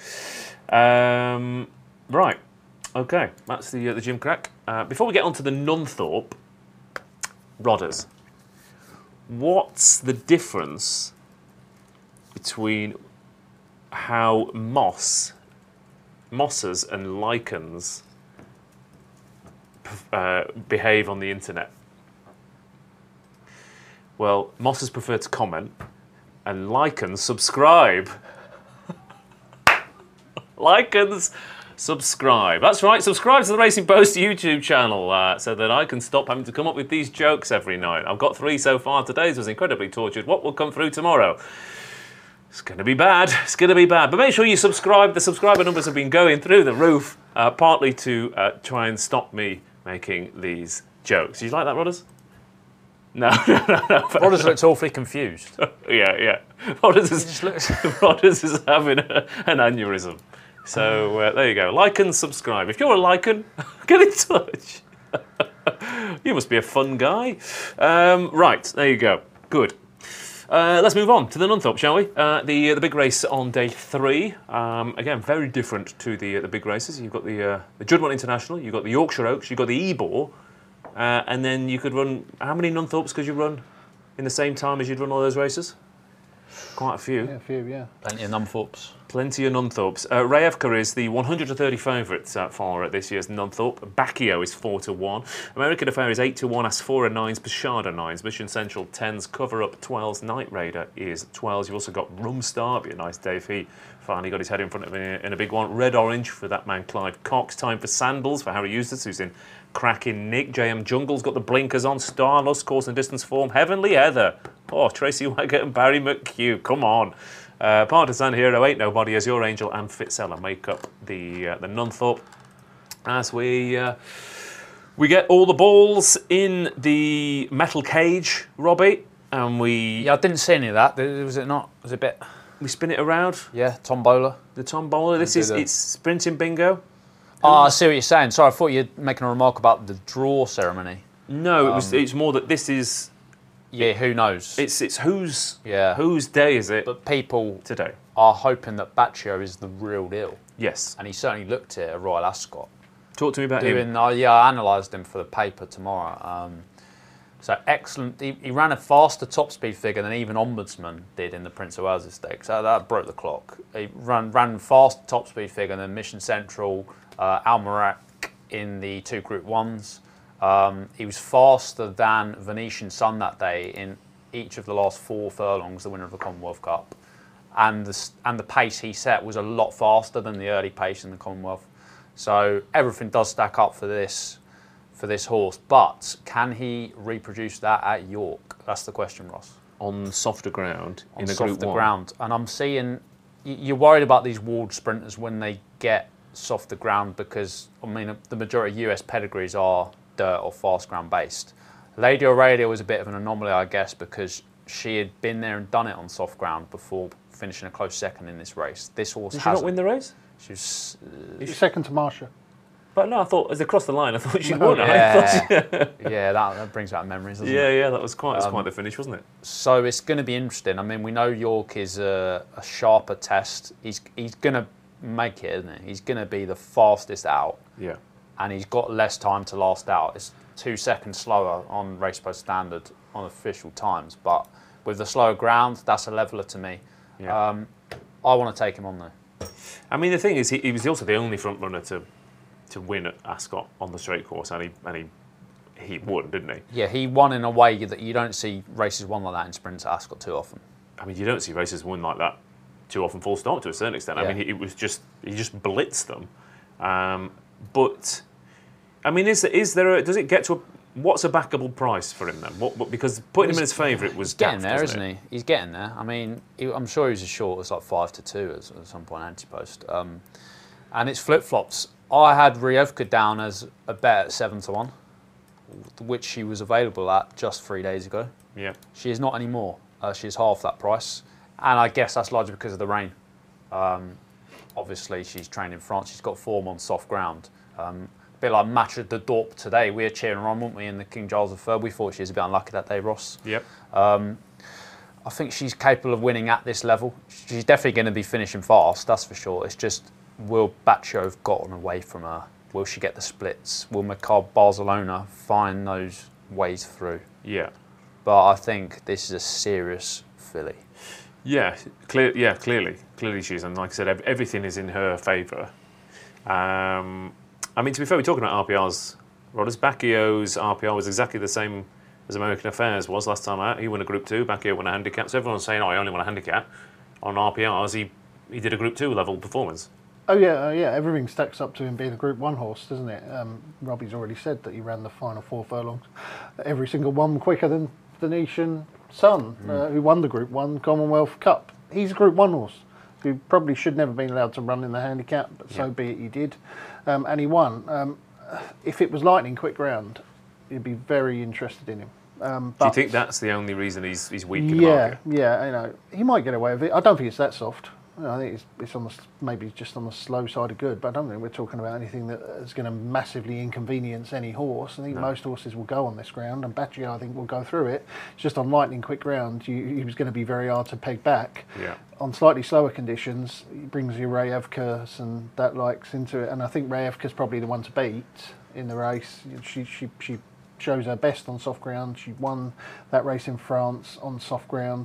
Right. Okay. That's the Jim Crack. Before we get on to the Nunthorpe, Rodders, what's the difference between how mosses and lichens behave on the internet? Well, mosses prefer to comment, and lichens subscribe. Lichens subscribe. That's right, subscribe to the Racing Post YouTube channel so that I can stop having to come up with these jokes every night. I've got 3 so far. Today's was incredibly tortured. What will come through tomorrow? It's going to be bad. It's going to be bad. But make sure you subscribe. The subscriber numbers have been going through the roof, partly to try and stop me making these jokes. Do you like that, Rodders? No. Rodders looks awfully confused. Yeah. Rodders is having an aneurysm. So there you go. Like and subscribe. If you're a lichen, get in touch. You must be a fun guy. Right, there you go. Good. Let's move on to the Nunthorpe, shall we? The big race on day 3. Again, very different to the big races. You've got the Juddmonte International, you've got the Yorkshire Oaks, you've got the Ebor, and then you could run... How many Nunthorpes could you run in the same time as you'd run all those races? Quite a few. Yeah, a few, yeah. Plenty of Nunthorpes. Plenty of Nunthorpes. Rayevka is the 130 favourite for this year's Nunthorpe. Bacchio is 4-1. American Affair is 8-1. Asphora 9s. Pashada 9s. Mission Central 10s. Cover Up 12s. Night Raider is 12s. You've also got Rumstar. Be a nice day if he finally got his head in front of him in a big one. Red Orange for that man Clive Cox. Time for Sandals for Harry Eustace, who's in cracking nick. JM Jungle's got the blinkers on. Starlust, course and distance form. Heavenly Heather. Oh, Tracy Waggett and Barry McHugh. Come on. Partisan Hero, Ain't Nobody as Your Angel, and Fitzeller make up the Nunthorpe. As we get all the balls in the metal cage, Robbie, and we... Yeah, I didn't see any of that. Was it not? Was it a bit... We spin it around. Yeah, tombola. The tombola. It's sprinting bingo. Oh, I see what you're saying. Sorry, I thought you were making a remark about the draw ceremony. No, it's more that this is Yeah, who knows? It's whose Yeah. whose day is it But people today? are hoping that Baccio is the real deal. Yes. And he certainly looked it at Royal Ascot. Talk to me about him. Doing, I analysed him for the paper tomorrow. So excellent. He ran a faster top speed figure than even Ombudsman did in the Prince of Wales Stakes. So that broke the clock. He ran faster top speed figure than Mission Central, Almerac in the 2 Group 1s. He was faster than Venetian Sun that day in each of the last 4 furlongs, the winner of the Commonwealth Cup. And the pace he set was a lot faster than the early pace in the Commonwealth. So everything does stack up for this horse. But can he reproduce that at York? That's the question, Ross. On softer ground On in a Group softer 1. ground. And I'm seeing, you're worried about these walled sprinters when they get softer ground because, I mean, the majority of US pedigrees are dirt or fast ground based. Lady Aurelia was a bit of an anomaly, I guess, because she had been there and done it on soft ground before finishing a close second in this race. This horse Did she not hasn't. win the race? She was, Second to Marsha. But no, I thought as they crossed the line, I thought she No. won. yeah, that brings back memories, doesn't it? Yeah, that was quite the finish, wasn't it? So it's going to be interesting. I mean, we know York is a sharper test. He's going to make it, isn't he? He's going to be the fastest out. Yeah. And he's got less time to last out. It's 2 seconds slower on race post standard on official times, but with the slower ground, that's a leveler to me. Yeah. I want to take him on though. I mean, the thing is, he was also the only front runner to win at Ascot on the straight course, and he won, didn't he? Yeah, he won in a way that you don't see races won like that in sprints at Ascot too often. I mean, you don't see races won like that too often, full stop, to a certain extent. Yeah. I mean, he just blitzed them. But I mean, does it get to what's a backable price for him then? Because putting him in as favourite was He's getting daft, there, wasn't isn't it? he? He's getting there. I mean, I'm sure he was as short as like 5-2 at some point anti-post. And it's flip-flops. I had Rievka down as a bet at 7-1, which she was available at just 3 days ago. Yeah. She is not anymore. She's half that price. And I guess that's largely because of the rain. Obviously, she's trained in France. She's got form on soft ground. A bit like Matcha de Dorp today. We were cheering her on, weren't we, in the King Charles III. We thought she was a bit unlucky that day, Ross. Yep. I think she's capable of winning at this level. She's definitely going to be finishing fast, that's for sure. It's just, will Baccio have gotten away from her? Will she get the splits? Will Macabre Barcelona find those ways through? Yeah. But I think this is a serious filly. Yeah, clearly she is, and like I said, everything is in her favour. I mean, to be fair, we're talking about RPRs. Rodders Bacchio's RPR was exactly the same as American Affairs was last time out. He won a Group 2, Bacchio won a handicap. So everyone's saying, I only won a handicap. On RPRs, he did a Group 2 level performance. Oh yeah, everything stacks up to him being a Group 1 horse, doesn't it? Robbie's already said that he ran the final 4 furlongs. Every single one quicker than Venetian Sun, who won the Group 1 Commonwealth Cup. He's a Group 1 horse who probably should never have been allowed to run in the handicap, but so be it, he did. And he won. If it was lightning quick round, you'd be very interested in him. Do you think that's the only reason he's weak in the Yeah, market? yeah, he might get away with it. I don't think it's that soft. I think it's on the, maybe just on the slow side of good, but I don't think we're talking about anything that is going to massively inconvenience any horse. I think most horses will go on this ground, and Baccio, I think, will go through it. It's just on lightning quick ground, he was going to be very hard to peg back. Yeah. On slightly slower conditions, he brings your Rayevkas and that likes into it, and I think Rayevka's probably the one to beat in the race. She shows her best on soft ground. She won that race in France on soft ground.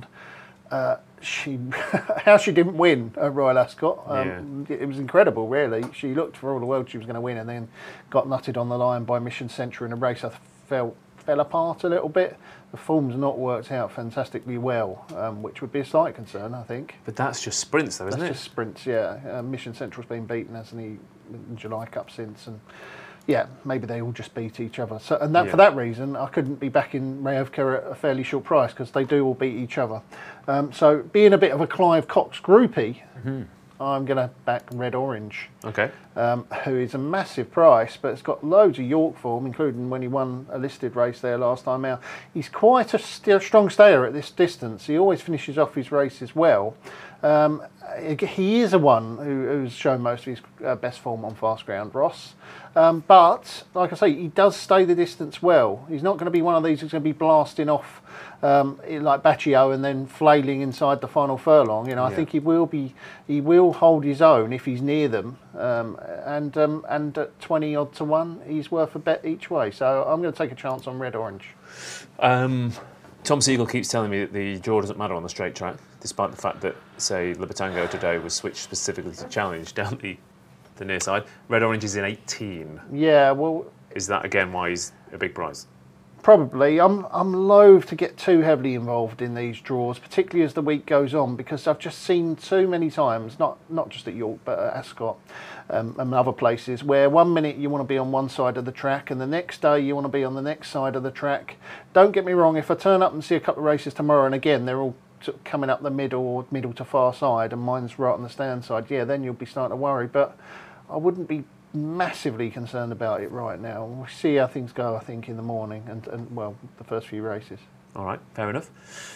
How she didn't win at Royal Ascot, it was incredible, really. She looked for all the world she was going to win, and then got nutted on the line by Mission Central in a race I felt fell apart a little bit. The form's not worked out fantastically well, which would be a slight concern, I think. But that's just sprints, though, isn't That's it? just sprints, yeah. Mission Central's been beaten, hasn't he, in July Cup since, and yeah, maybe they all just beat each other. So, and that for that reason, I couldn't be backing Rayevka at a fairly short price because they do all beat each other. So, being a bit of a Clive Cox groupie, I'm going to back Red Orange, Okay. who is a massive price, but it's got loads of York form, including when he won a listed race there last time out. He's quite a strong stayer at this distance. He always finishes off his races well. he is a one who's shown most of his best form on fast ground, Ross. But, like I say, he does stay the distance well. He's not going to be one of these who's going to be blasting off like Baccio and then flailing inside the final furlong. I think he will hold his own if he's near them. And at 20 odd to 1, he's worth a bet each way. So I'm going to take a chance on Red Orange. Tom Siegel keeps telling me that the draw doesn't matter on the straight track, despite the fact that, say, Libertango today was switched specifically to challenge down the near side. Red Orange is in 18. Yeah, well... Is that, again, why he's a big prize? Probably. I'm loath to get too heavily involved in these draws, particularly as the week goes on, because I've just seen too many times, not just at York, but at Ascot and other places, where 1 minute you want to be on one side of the track and the next day you want to be on the next side of the track. Don't get me wrong, if I turn up and see a couple of races tomorrow and again they're all sort of coming up the middle or middle to far side and mine's right on the stand side, then you'll be starting to worry. But I wouldn't be massively concerned about it right now. We'll see how things go, I think, in the morning and the first few races. All right, fair enough.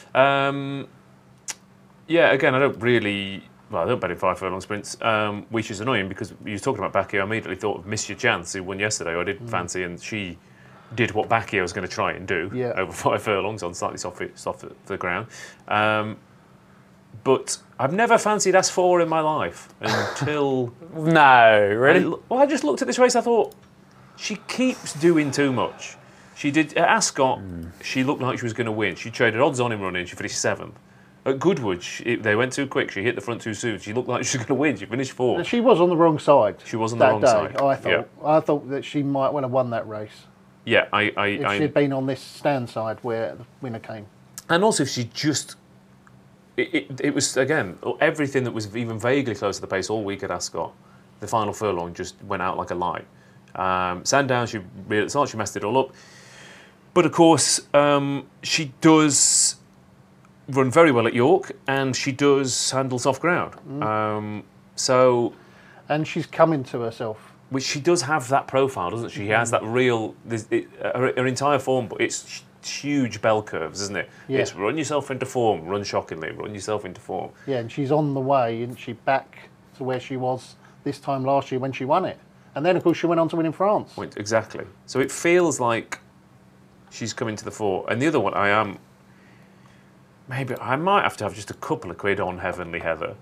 Again, I don't bet in 5 furlong sprints, which is annoying because you were talking about Baccio. I immediately thought of Miss Your Chance, who won yesterday. I did fancy, and she did what Baccio was going to try and do over 5 furlongs on slightly soft the ground. But I've never fancied S4 in my life until... No, really? I just looked at this race, I thought, she keeps doing too much. She did at Ascot, she looked like she was going to win. She traded odds on him running, she finished 7th. At Goodwood, they went too quick, she hit the front too soon. She looked like she was going to win, she finished 4th. She was on the wrong side. She was on the wrong side. I thought that she might well have won that race. Yeah, if she'd been on this stand side where the winner came. And also if she just... It was, again, everything that was even vaguely close to the pace all week at Ascot, the final furlong just went out like a light. Sandown, she messed it all up. But of course, she does run very well at York, and she does handle soft ground. And she's coming to herself. Which she does have that profile, doesn't she? She has that real... her entire form, but it's... huge bell curves, isn't it? Yeah. It's run yourself into form, run shockingly, run yourself into form. Yeah, and she's on the way, isn't she, back to where she was this time last year when she won it. And then, of course, she went on to win in France. Exactly. So it feels like she's coming to the fore. And the other one, I might have to have just a couple of quid on Heavenly Heather.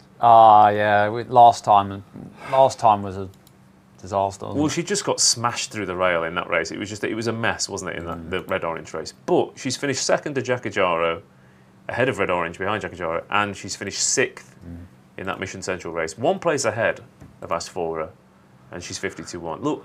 Last time was a disaster. Well, she just got smashed through the rail in that race. It was a mess, wasn't it, in the Red Orange race? But she's finished 2nd to Jacajaro, ahead of Red Orange, behind Jacajaro, and she's finished 6th in that Mission Central race. 1 place ahead of Asfora, and she's 50-1. Look,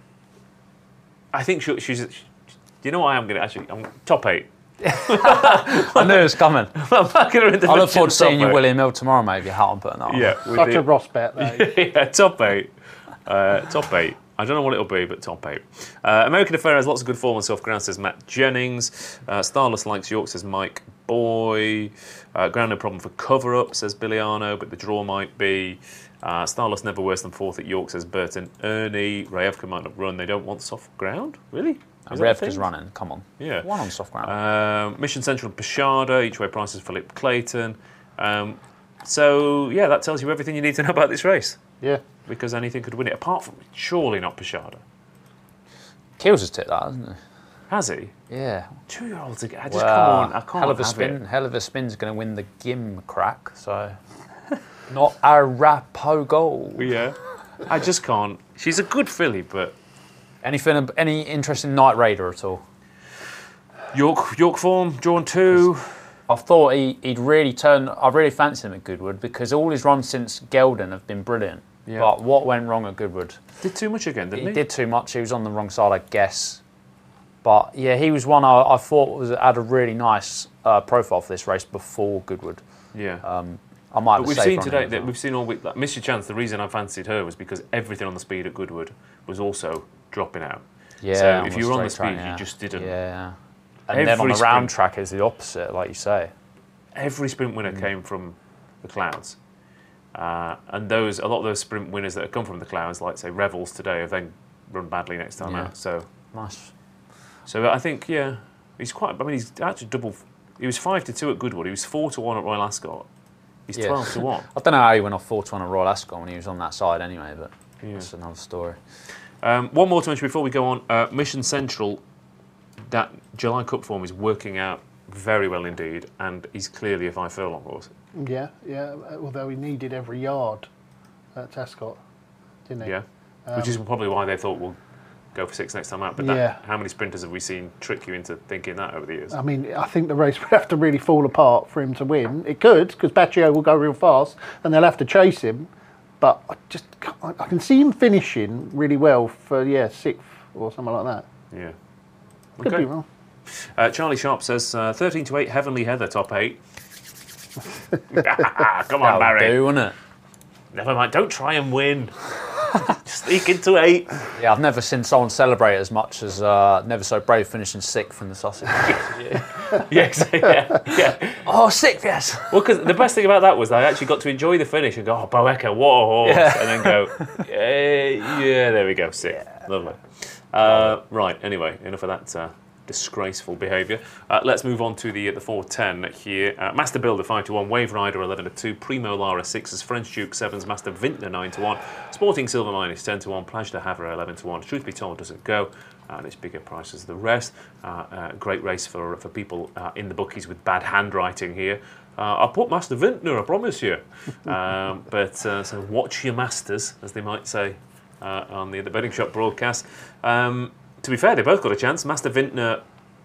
I think she's. Do you know what I am going to I'm top 8. I knew it was coming. I'm backing her into I look forward to seeing you, William Mill, tomorrow, maybe. How I'm putting that on. Yeah, such a Ross bet, though. Yeah, top 8. Top 8. I don't know what it'll be, but top 8. American Affair has lots of good form on soft ground, says Matt Jennings. Starless likes York, says Mike Boy. Ground no problem for cover-up, says Biliano, but the draw might be. Starless never worse than 4th at York, says Burton Ernie. Rayevka might not run. They don't want soft ground? Really? Rayevka's running. Come on. Yeah. One on soft ground. Mission Central and Pashada. Each way prices Philip Clayton. That tells you everything you need to know about this race. Yeah. Because anything could win it, apart from surely not Pashada. Keels has tipped that, hasn't he? Has he? Yeah. 2-year-olds again. I can't hell of a have spin. it. Hell of a spin's going to win the Gim crack, so... Not Arapago. Yeah. I just can't. She's a good filly, but... Any interest in Night Raider at all? York form, drawn 2. I thought he'd really turn... I really fancy him at Goodwood because all his runs since Geldon have been brilliant. Yeah. But what went wrong at Goodwood? Did too much again, didn't he? He did too much. He was on the wrong side, I guess. But yeah, he was one I thought had a really nice profile for this race before Goodwood. Yeah. I might. But we've seen today that we've seen all week. Like, Miss Your Chance. The reason I fancied her was because everything on the speed at Goodwood was also dropping out. Yeah. So if you were on the speed, you just didn't. Yeah. And then on the round track is the opposite, like you say. Every sprint winner came from the clouds. And a lot of those sprint winners that have come from the clouds, like say Revels today, have then run badly next time out. So nice. So I think he's quite. I mean, he's actually double. He was 5-2 at Goodwood. He was 4-1 at Royal Ascot. He's Yeah. 12 to 1. I don't know how he went off 4-1 at Royal Ascot when he was on that side anyway, but that's another story. One more to mention before we go on. Mission Central, that July Cup form is working out very well indeed, and he's clearly a 5 furlong horse. Yeah. Although he needed every yard at Ascot, didn't he? Yeah, which is probably why they thought we'll go for 6 next time out. But how many sprinters have we seen trick you into thinking that over the years? I mean, I think the race would have to really fall apart for him to win. It could, because Baccio will go real fast, and they'll have to chase him. But I can see him finishing really well for 6th or something like that. Yeah, Could be wrong. Charlie Sharp says 13 to 8, Heavenly Heather top 8. Come on, That'll Barry. do, wouldn't it? Never mind. Don't try and win. Sneak into 8. Yeah, I've never seen someone celebrate as much as Never So Brave finishing 6th in the Sussex. yeah. Oh, 6th, yes. Well, because the best thing about that was I actually got to enjoy the finish and go, oh, Boecker, what a horse. Yeah. And then go, yeah, there we go, 6th. Yeah. Lovely. Right, anyway, enough of that disgraceful behaviour. Let's move on to the 4:10 here. Master Builder 5 to 1, Wave Rider 11 to 2, Primo Lara 6s, French Duke 7s, Master Vintner 9 to 1, Sporting Silver Minus 10 to 1, Plage de Havre 11 to 1. Truth be told, doesn't go. And it's bigger price as the rest. Great race for people in the bookies with bad handwriting here. I'll put Master Vintner, I promise you. So watch your masters, as they might say on the Betting Shop broadcast. To be fair, they both got a chance. Master Vintner,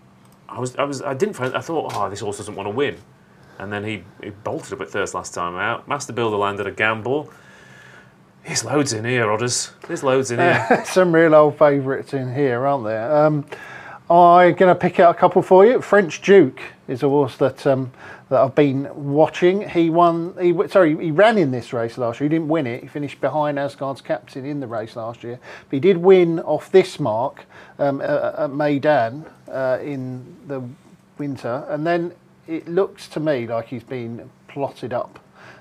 I thought, this horse doesn't want to win. And then he bolted up at thirst last time out. Master Builder landed a gamble. There's loads in here, Odders. There's loads in here. Some real old favourites in here, aren't there? I'm going to pick out a couple for you. French Duke is a horse that I've been watching. He ran in this race last year. He didn't win it. He finished behind Asgard's Captain in the race last year. But he did win off this mark at Meydan in the winter. And then it looks to me like he's been plotted up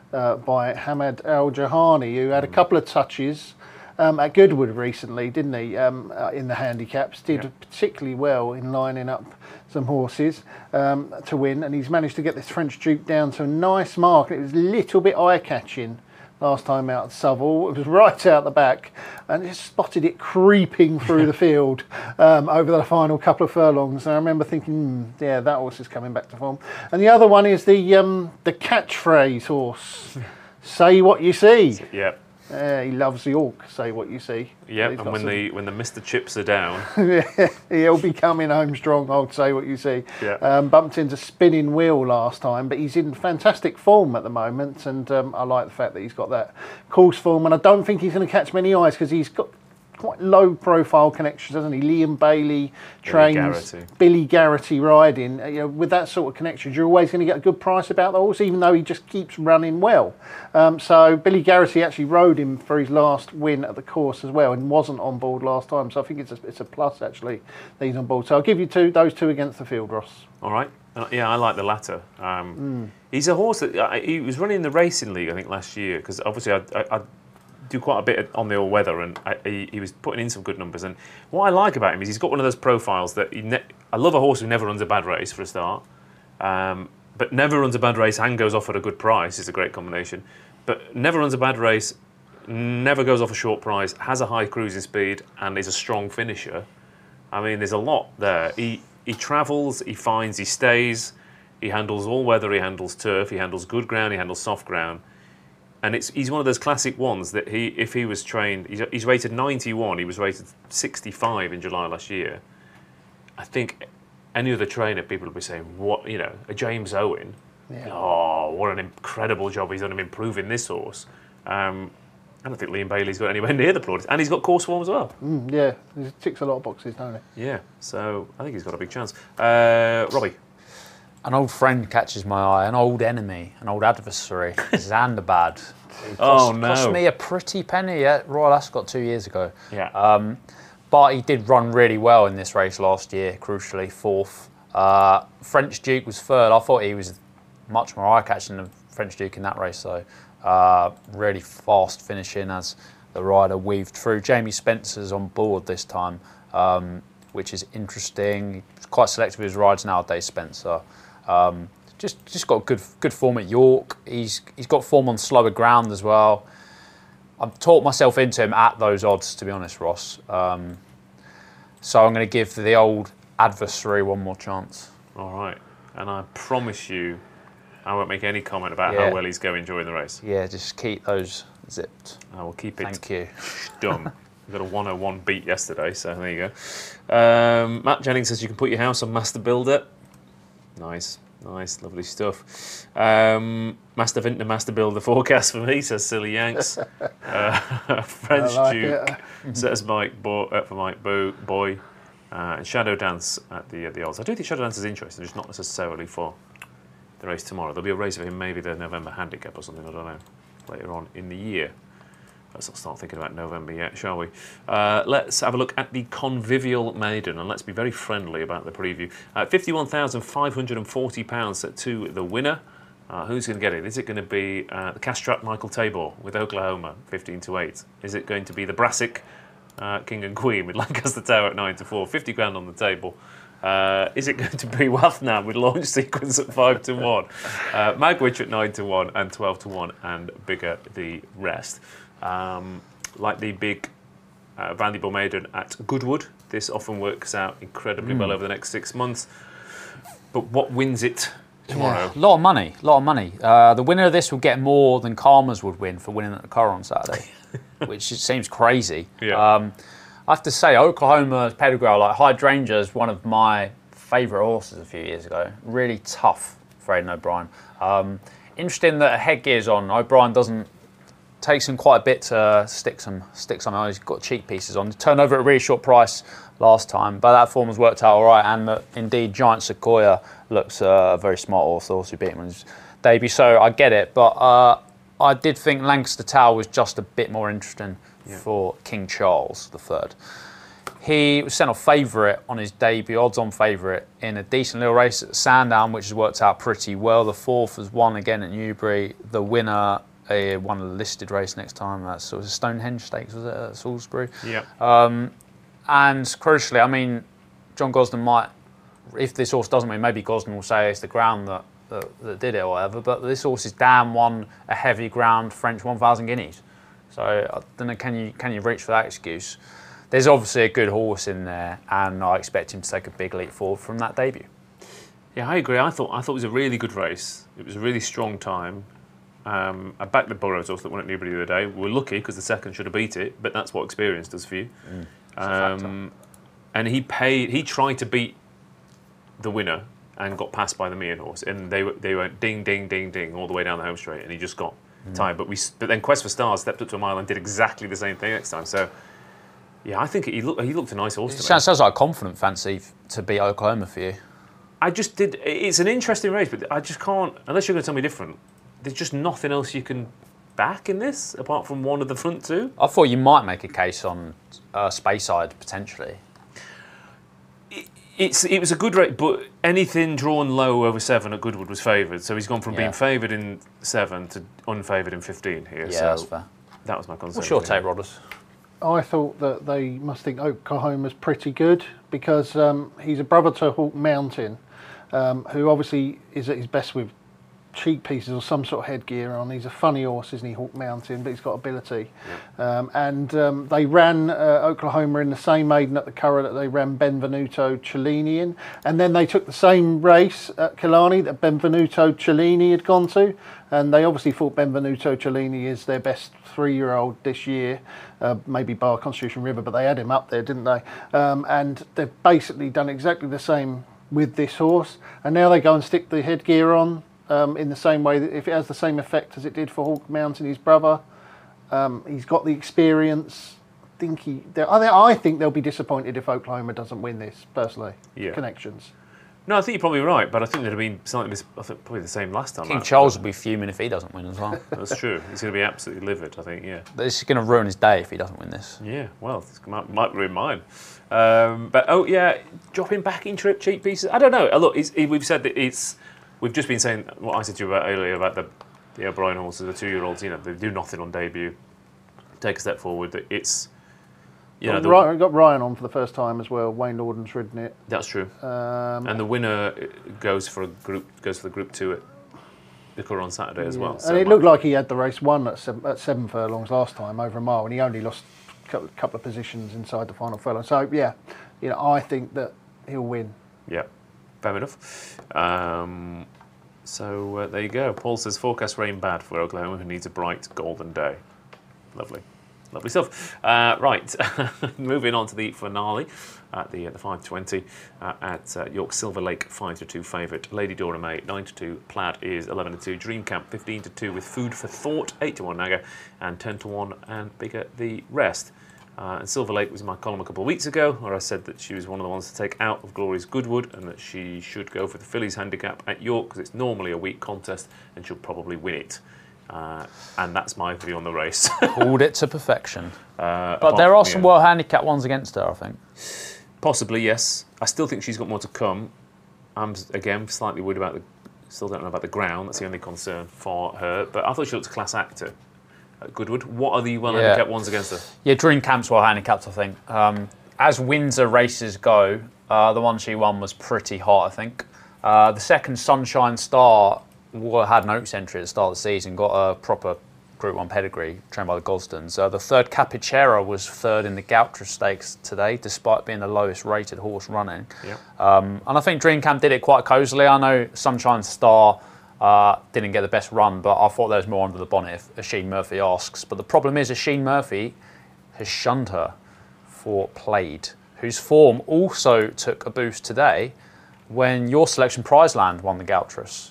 by Hamad Al Jahani, who had a couple of touches at Goodwood recently, didn't he? In the handicaps, did particularly well in lining up some horses to win, and he's managed to get this French Duke down to a nice mark. It was a little bit eye-catching last time out at Southall. It was right out the back, and just spotted it creeping through the field over the final couple of furlongs. And I remember thinking, that horse is coming back to form. And the other one is the catchphrase horse, Say What You See. Yep. He loves the York, Say What You See. Yeah, and when the Mr. Chips are down, he'll be coming home strong, I'll Say What You See. Yeah. Bumped into Spinning Wheel last time, but he's in fantastic form at the moment, and I like the fact that he's got that course form, and I don't think he's going to catch many eyes because he's got quite low profile connections, hasn't he? Liam Bailey trains Billy Garrity riding. With that sort of connections, you're always going to get a good price about the horse, even though he just keeps running well. So Billy Garrity actually rode him for his last win at the course as well, and wasn't on board last time. So I think it's a plus actually that he's on board. So I'll give you those two against the field, Ross. all right. Yeah, I like the latter. He's a horse that he was running in the racing league, I think, last year, because obviously I do quite a bit on the all-weather, and he was putting in some good numbers. And what I like about him is he's got one of those profiles that I love a horse who never runs a bad race for a start, but never runs a bad race and goes off at a good price is a great combination. But never runs a bad race, never goes off a short price, has a high cruising speed, and is a strong finisher. I mean, there's a lot there. He travels, he finds, he stays, he handles all weather, he handles turf, he handles good ground, he handles soft ground. And he's one of those classic ones that if he was trained, he's rated 91, he was rated 65 in July last year. I think any other trainer, people would be saying, a James Owen, what an incredible job he's done in improving this horse. I don't think Liam Bailey's got anywhere near the plaudits. And he's got course form as well. Yeah, he ticks a lot of boxes, doesn't he? Yeah, so I think he's got a big chance. Robbie? An old friend catches my eye, an old enemy, an old adversary, Zanderbad. Cost me a pretty penny at Royal Ascot 2 years ago. Yeah. But he did run really well in this race last year, crucially, 4th. French Duke was 3rd. I thought he was much more eye-catching than French Duke in that race, though. Really fast finishing as the rider weaved through. Jamie Spencer's on board this time, which is interesting. He's quite selective with his rides nowadays, Spencer. just got good form at York. He's got form on slower ground as well. I've talked myself into him at those odds, to be honest, Ross. So I'm going to give the old adversary one more chance. All right. And I promise you, I won't make any comment about how well he's going during the race. Yeah, just keep those zipped. I will keep it. Thank you. Dumb. We got a 101 beat yesterday, so there you go. Matt Jennings says you can put your house on Master Builder. Nice, lovely stuff. Master Vintner, Master Builder forecast for me, says Silly Yanks. French Duke says Mike for Mike Boy. And Shadow Dance at the odds. I do think Shadow Dance is interesting, just not necessarily for the race tomorrow. There'll be a race for him, maybe the November handicap or something, I don't know, later on in the year. Let's not start thinking about November yet, shall we? Let's have a look at the Convivial Maiden, and let's be very friendly about the preview. £51,540 to the winner. Who's going to get it? Is it going to be the Castrap Michael Tabor with Oklahoma, 15-8? Is it going to be the Brassic King and Queen with Lancaster Tower at 9-4, 50 grand on the table? Is it going to be Wathnam with Launch Sequence at 5-1, Magwitch at 9-1 and 12-1, and bigger the rest? Like the big Vanderbilt Maiden at Goodwood, this often works out incredibly well over the next 6 months. But what wins it tomorrow? A lot of money. The winner of this will get more than Karma's would win for winning at the car on Saturday, which seems crazy. Yeah. I have to say, Oklahoma's pedigree, like Hydrangea, is one of my favourite horses a few years ago. Really tough for Aidan O'Brien. Interesting that headgear's on. O'Brien takes him quite a bit to stick some on. He's got cheek pieces on. Turned over at a really short price last time, but that form has worked out all right. And indeed, Giant Sequoia looks a very smart horse who beat him in his debut. So I get it, but I did think Lancaster Tower was just a bit more interesting for King Charles III. He was sent off favourite on his debut, odds-on favourite, in a decent little race at Sandown, which has worked out pretty well. The fourth has won again at Newbury. The winner won a listed race next time. That's sort of Stonehenge Stakes, was it, at Salisbury? Yeah. And crucially, I mean, John Gosden might, if this horse doesn't win, maybe Gosden will say it's the ground that did it or whatever, but this horse's dam won a heavy ground French 1,000 guineas. So I don't know, can you reach for that excuse? There's obviously a good horse in there, and I expect him to take a big leap forward from that debut. Yeah, I agree. I thought it was a really good race. It was a really strong time. I backed the Burrows horse that won at Newbury the other day. We're lucky because the second should have beat it, but that's what experience does for you. And he tried to beat the winner and got passed by the Meehan horse, and they went ding, ding, ding, ding all the way down the home straight, and he just got tired. But then Quest for Stars stepped up to a mile and did exactly the same thing next time. So yeah, I think he looked a nice horse. It sounds like a confident fancy to beat Oklahoma for you. I just did. It's an interesting race, but I just can't, unless you're going to tell me different. There's just nothing else you can back in this apart from one of the front two. I thought you might make a case on Speyside potentially. It was a good race, but anything drawn low over 7 at Goodwood was favoured. So he's gone from being favoured in 7 to unfavoured in 15 here. Yeah, so that's fair. That was my concern. What's your take, Rodders? I thought that they must think Oklahoma's pretty good because he's a brother to Hawk Mountain, who obviously is at his best with cheek pieces or some sort of headgear on. He's a funny horse, isn't he, Hawk Mountain, but he's got ability. Yeah. They ran Oklahoma in the same maiden at the Curragh that they ran Benvenuto Cellini in, and then they took the same race at Killarney that Benvenuto Cellini had gone to, and they obviously thought Benvenuto Cellini is their best 3-year-old this year, maybe bar Constitution River, but they had him up there, didn't they? And they've basically done exactly the same with this horse, and now they go and stick the headgear on in the same way that if it has the same effect as it did for Hawk Mountain, his brother. He's got the experience. I think they'll be disappointed if Oklahoma doesn't win this, personally. Yeah. Connections. No, I think you're probably right, but I think there'd have been something like this, I think probably the same last time. King Charles will be fuming if he doesn't win as well. That's true. He's going to be absolutely livid, I think, yeah. This is going to ruin his day if he doesn't win this. Yeah, well, this might ruin mine. Dropping back in trip cheap pieces. I don't know. Look, we've said that we've just been saying what I said to you about earlier about the O'Brien horses, the 2-year-olds. You know, they do nothing on debut. Take a step forward. you know, Got Ryan on for the first time as well. Wayne Lorden's ridden it. that's true. And the winner goes for the Group 2 at Bicester on Saturday as well. And it looked like he had the race won at 7 furlongs last time over a mile, and he only lost a couple of positions inside the final furlong. So yeah, I think that he'll win. Yeah, fair enough. So there you go. Paul says forecast rain bad for Oklahoma, who needs a bright golden day. Lovely stuff. Right, moving on to the finale at the 5:20 at York Silver Lake, 5-2 favourite. Lady Dora May 9-2. Plaid is 11-2. Dream Camp 15-2 with Food for Thought 8-1 Naga and 10-1 and Bigger the rest. And Silver Lake was in my column a couple of weeks ago, where I said that she was one of the ones to take out of Glory's Goodwood and that she should go for the fillies handicap at York because it's normally a weak contest and she'll probably win it. And that's my view on the race. Called it to perfection. But there are some well handicapped ones against her, I think. Possibly, yes. I still think she's got more to come. I'm, again, slightly worried about still don't know about the ground. That's the only concern for her. But I thought she looked a class actor at Goodwood. What are the well handicapped ones against her? Yeah, Dream Camp's well handicapped, I think. As Windsor races go, the one she won was pretty hot, I think. The second Sunshine Star had an Oaks entry at the start of the season, got a proper Group 1 pedigree, trained by the Goldstons. The third Capicera was third in the Gautra Stakes today, despite being the lowest rated horse running. Yeah. And I think Dream Camp did it quite cosily. I know Sunshine Star didn't get the best run, but I thought there was more under the bonnet if Oisin Murphy asks. But the problem is Oisin Murphy has shunned her for Plaid, whose form also took a boost today when your selection Prizeland won the Gautrus.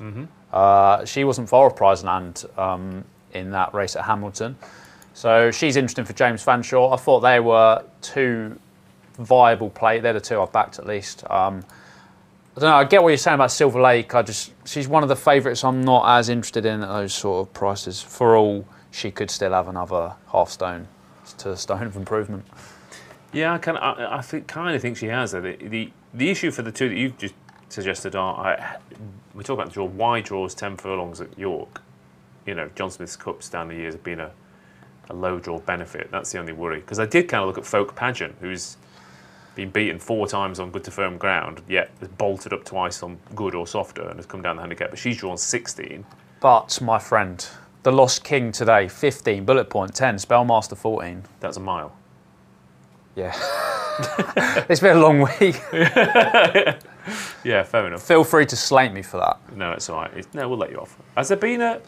She wasn't far off Prizeland in that race at Hamilton. So she's interesting for James Fanshawe. I thought they were two viable play. They're the two I backed at least. I don't know, I get what you're saying about Silver Lake. She's one of the favourites I'm not as interested in at those sort of prices. For all, she could still have another half stone to a stone of improvement. Yeah, I kind of think she has. The issue for the two that you've just suggested are, we talk about the draw, wide draws, 10 furlongs at York. You know, John Smith's Cups down the years have been a low draw benefit. That's the only worry. Because I did kind of look at Folk Pageant, who's been beaten 4 times on good to firm ground, yet has bolted up twice on good or softer and has come down the handicap. But she's drawn 16. But, my friend, the Lost King today, 15, Bullet Point 10, Spellmaster 14. That's a mile. Yeah. It's been a long week. Yeah, fair enough. Feel free to slate me for that. No, it's all right. No, we'll let you off. Has there been a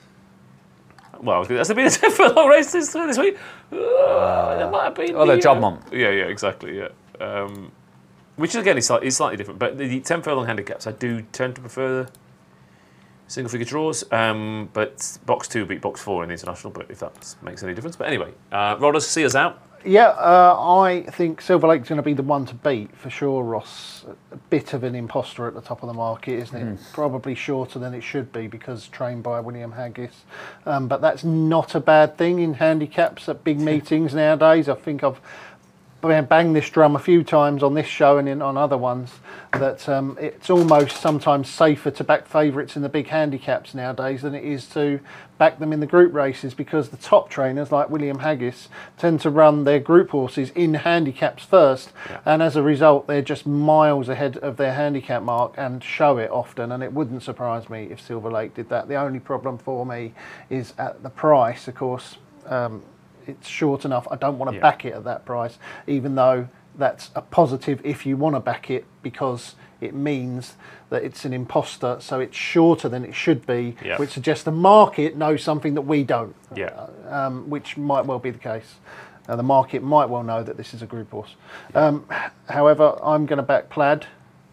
10 furlong race this week? There might have been. Oh, the job month. Yeah, exactly, yeah. Which, again, is slightly different. But the 10 furlong handicaps, I do tend to prefer the single figure draws. But box 2 beat box 4 in the international, but if that makes any difference. But anyway, Rodders, see us out. Yeah, I think Silver Lake's going to be the one to beat for sure, Ross. A bit of an imposter at the top of the market, isn't it? Probably shorter than it should be because trained by William Haggis. But that's not a bad thing in handicaps at big meetings nowadays. I think I've banged this drum a few times on this show and on other ones that it's almost sometimes safer to back favourites in the big handicaps nowadays than it is to back them in the group races, because the top trainers like William Haggis tend to run their group horses in handicaps first, and as a result they're just miles ahead of their handicap mark and show it often, and it wouldn't surprise me if Silver Lake did that. The only problem for me is at the price, of course. It's short enough. I don't want to back it at that price, even though that's a positive if you want to back it, because it means that it's an imposter, so it's shorter than it should be, which suggests the market knows something that we don't, which might well be the case. The market might well know that this is a group horse. However, I'm going to back Plaid,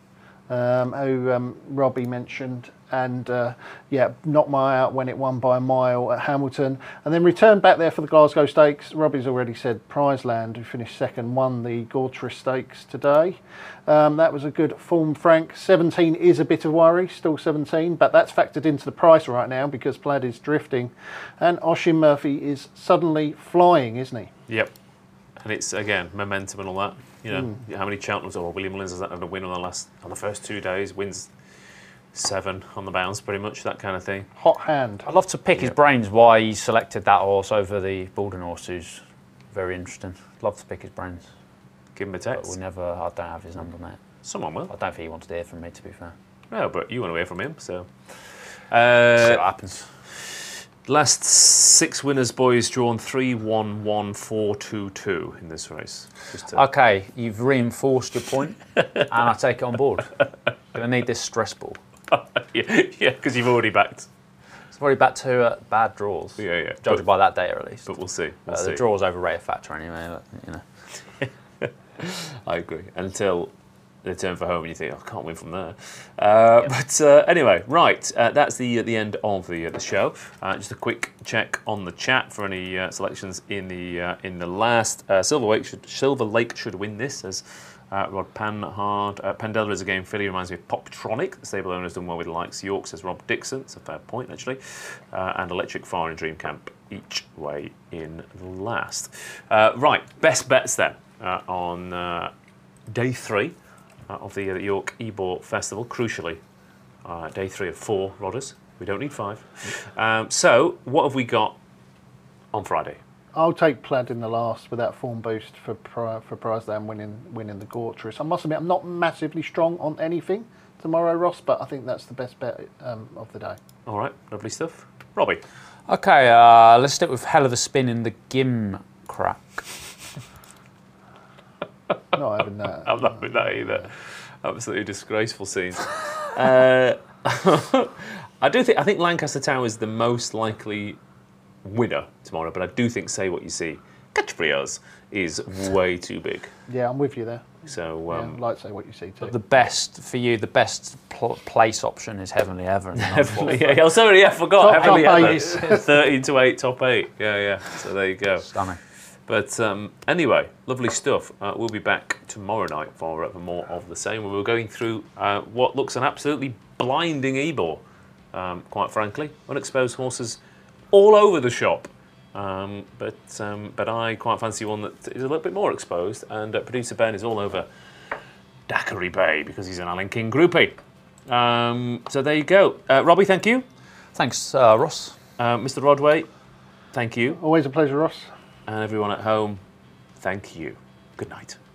who Robbie mentioned, and knocked my out when it won by a mile at Hamilton, and then returned back there for the Glasgow Stakes. Robbie's already said Prizeland, who finished second, won the Gautrus Stakes today. That was a good form, Frank. 17 is a bit of worry, still 17, but that's factored into the price right now because Plaid is drifting, and Oisin Murphy is suddenly flying, isn't he? Yep. And it's, again, momentum and all that. You know, how many Cheltenhams or William Mullins has had a win on the first 2 days, wins 7 on the bounce, pretty much, that kind of thing. Hot hand. I'd love to pick his brains why he selected that horse over the Baldwin horse, who's very interesting. I'd love to pick his brains. Give him a But text. I don't have his number, mate. Someone will. I don't think he wanted to hear from me, to be fair. No, but you want to hear from him, so. See what happens. Last 6 winners, boys, drawn 3-1-1-4-2-2 in this race. Just to- Okay, you've reinforced your point, and I take it on board. Gonna need this stress ball. yeah, because you've already backed. It's already back to bad draws. Yeah. Judged by that data, at least. But we'll see. We'll see. The draws overrate a factor anyway. But, you know. I agree. Until they turn for home and you think, I can't win from there. But anyway, right. That's the end of the show. Just a quick check on the chat for any selections in the last. Silver Lake should win this, as Rod Panhard. Pandela is a game filly, reminds me of Poptronic. The stable owner's done well with the likes. York, says Rob Dixon. It's a fair point, actually. And Electric Fire and Dream Camp each way in the last. Right, best bets then on day 3 of the York Ebor Festival. Crucially, day 3 of 4 rodders. We don't need 5. So, what have we got on Friday? I'll take Plaid in the last with that form boost for prize day and winning the Gortrus. I must admit, I'm not massively strong on anything tomorrow, Ross, but I think that's the best bet of the day. All right, lovely stuff. Robbie? Okay, let's stick with Hell of a Spin in the Gimcrack. Not having that. I'm not with that either. Absolutely disgraceful scenes. I think Lancaster Tower is the most likely winner tomorrow, but I do think Say What You See, Catchfrios, is way too big. Yeah, I'm with you there. So, I'd like to say what you see too. The best for you, the best place option is Heavenly Ever. Heavenly, I forgot. Top Heavenly eight. Ever. 13-8, top 8. Yeah. So there you go. Stunning. But anyway, lovely stuff. We'll be back tomorrow night for more of the same. We're going through what looks an absolutely blinding Ebor, quite frankly. Unexposed horses all over the shop. But I quite fancy one that is a little bit more exposed. And producer Ben is all over Daiquiri Bay because he's an Alan King groupie. So there you go. Robbie, thank you. Thanks, Ross. Mr. Rodway, thank you. Always a pleasure, Ross. And everyone at home, thank you. Good night.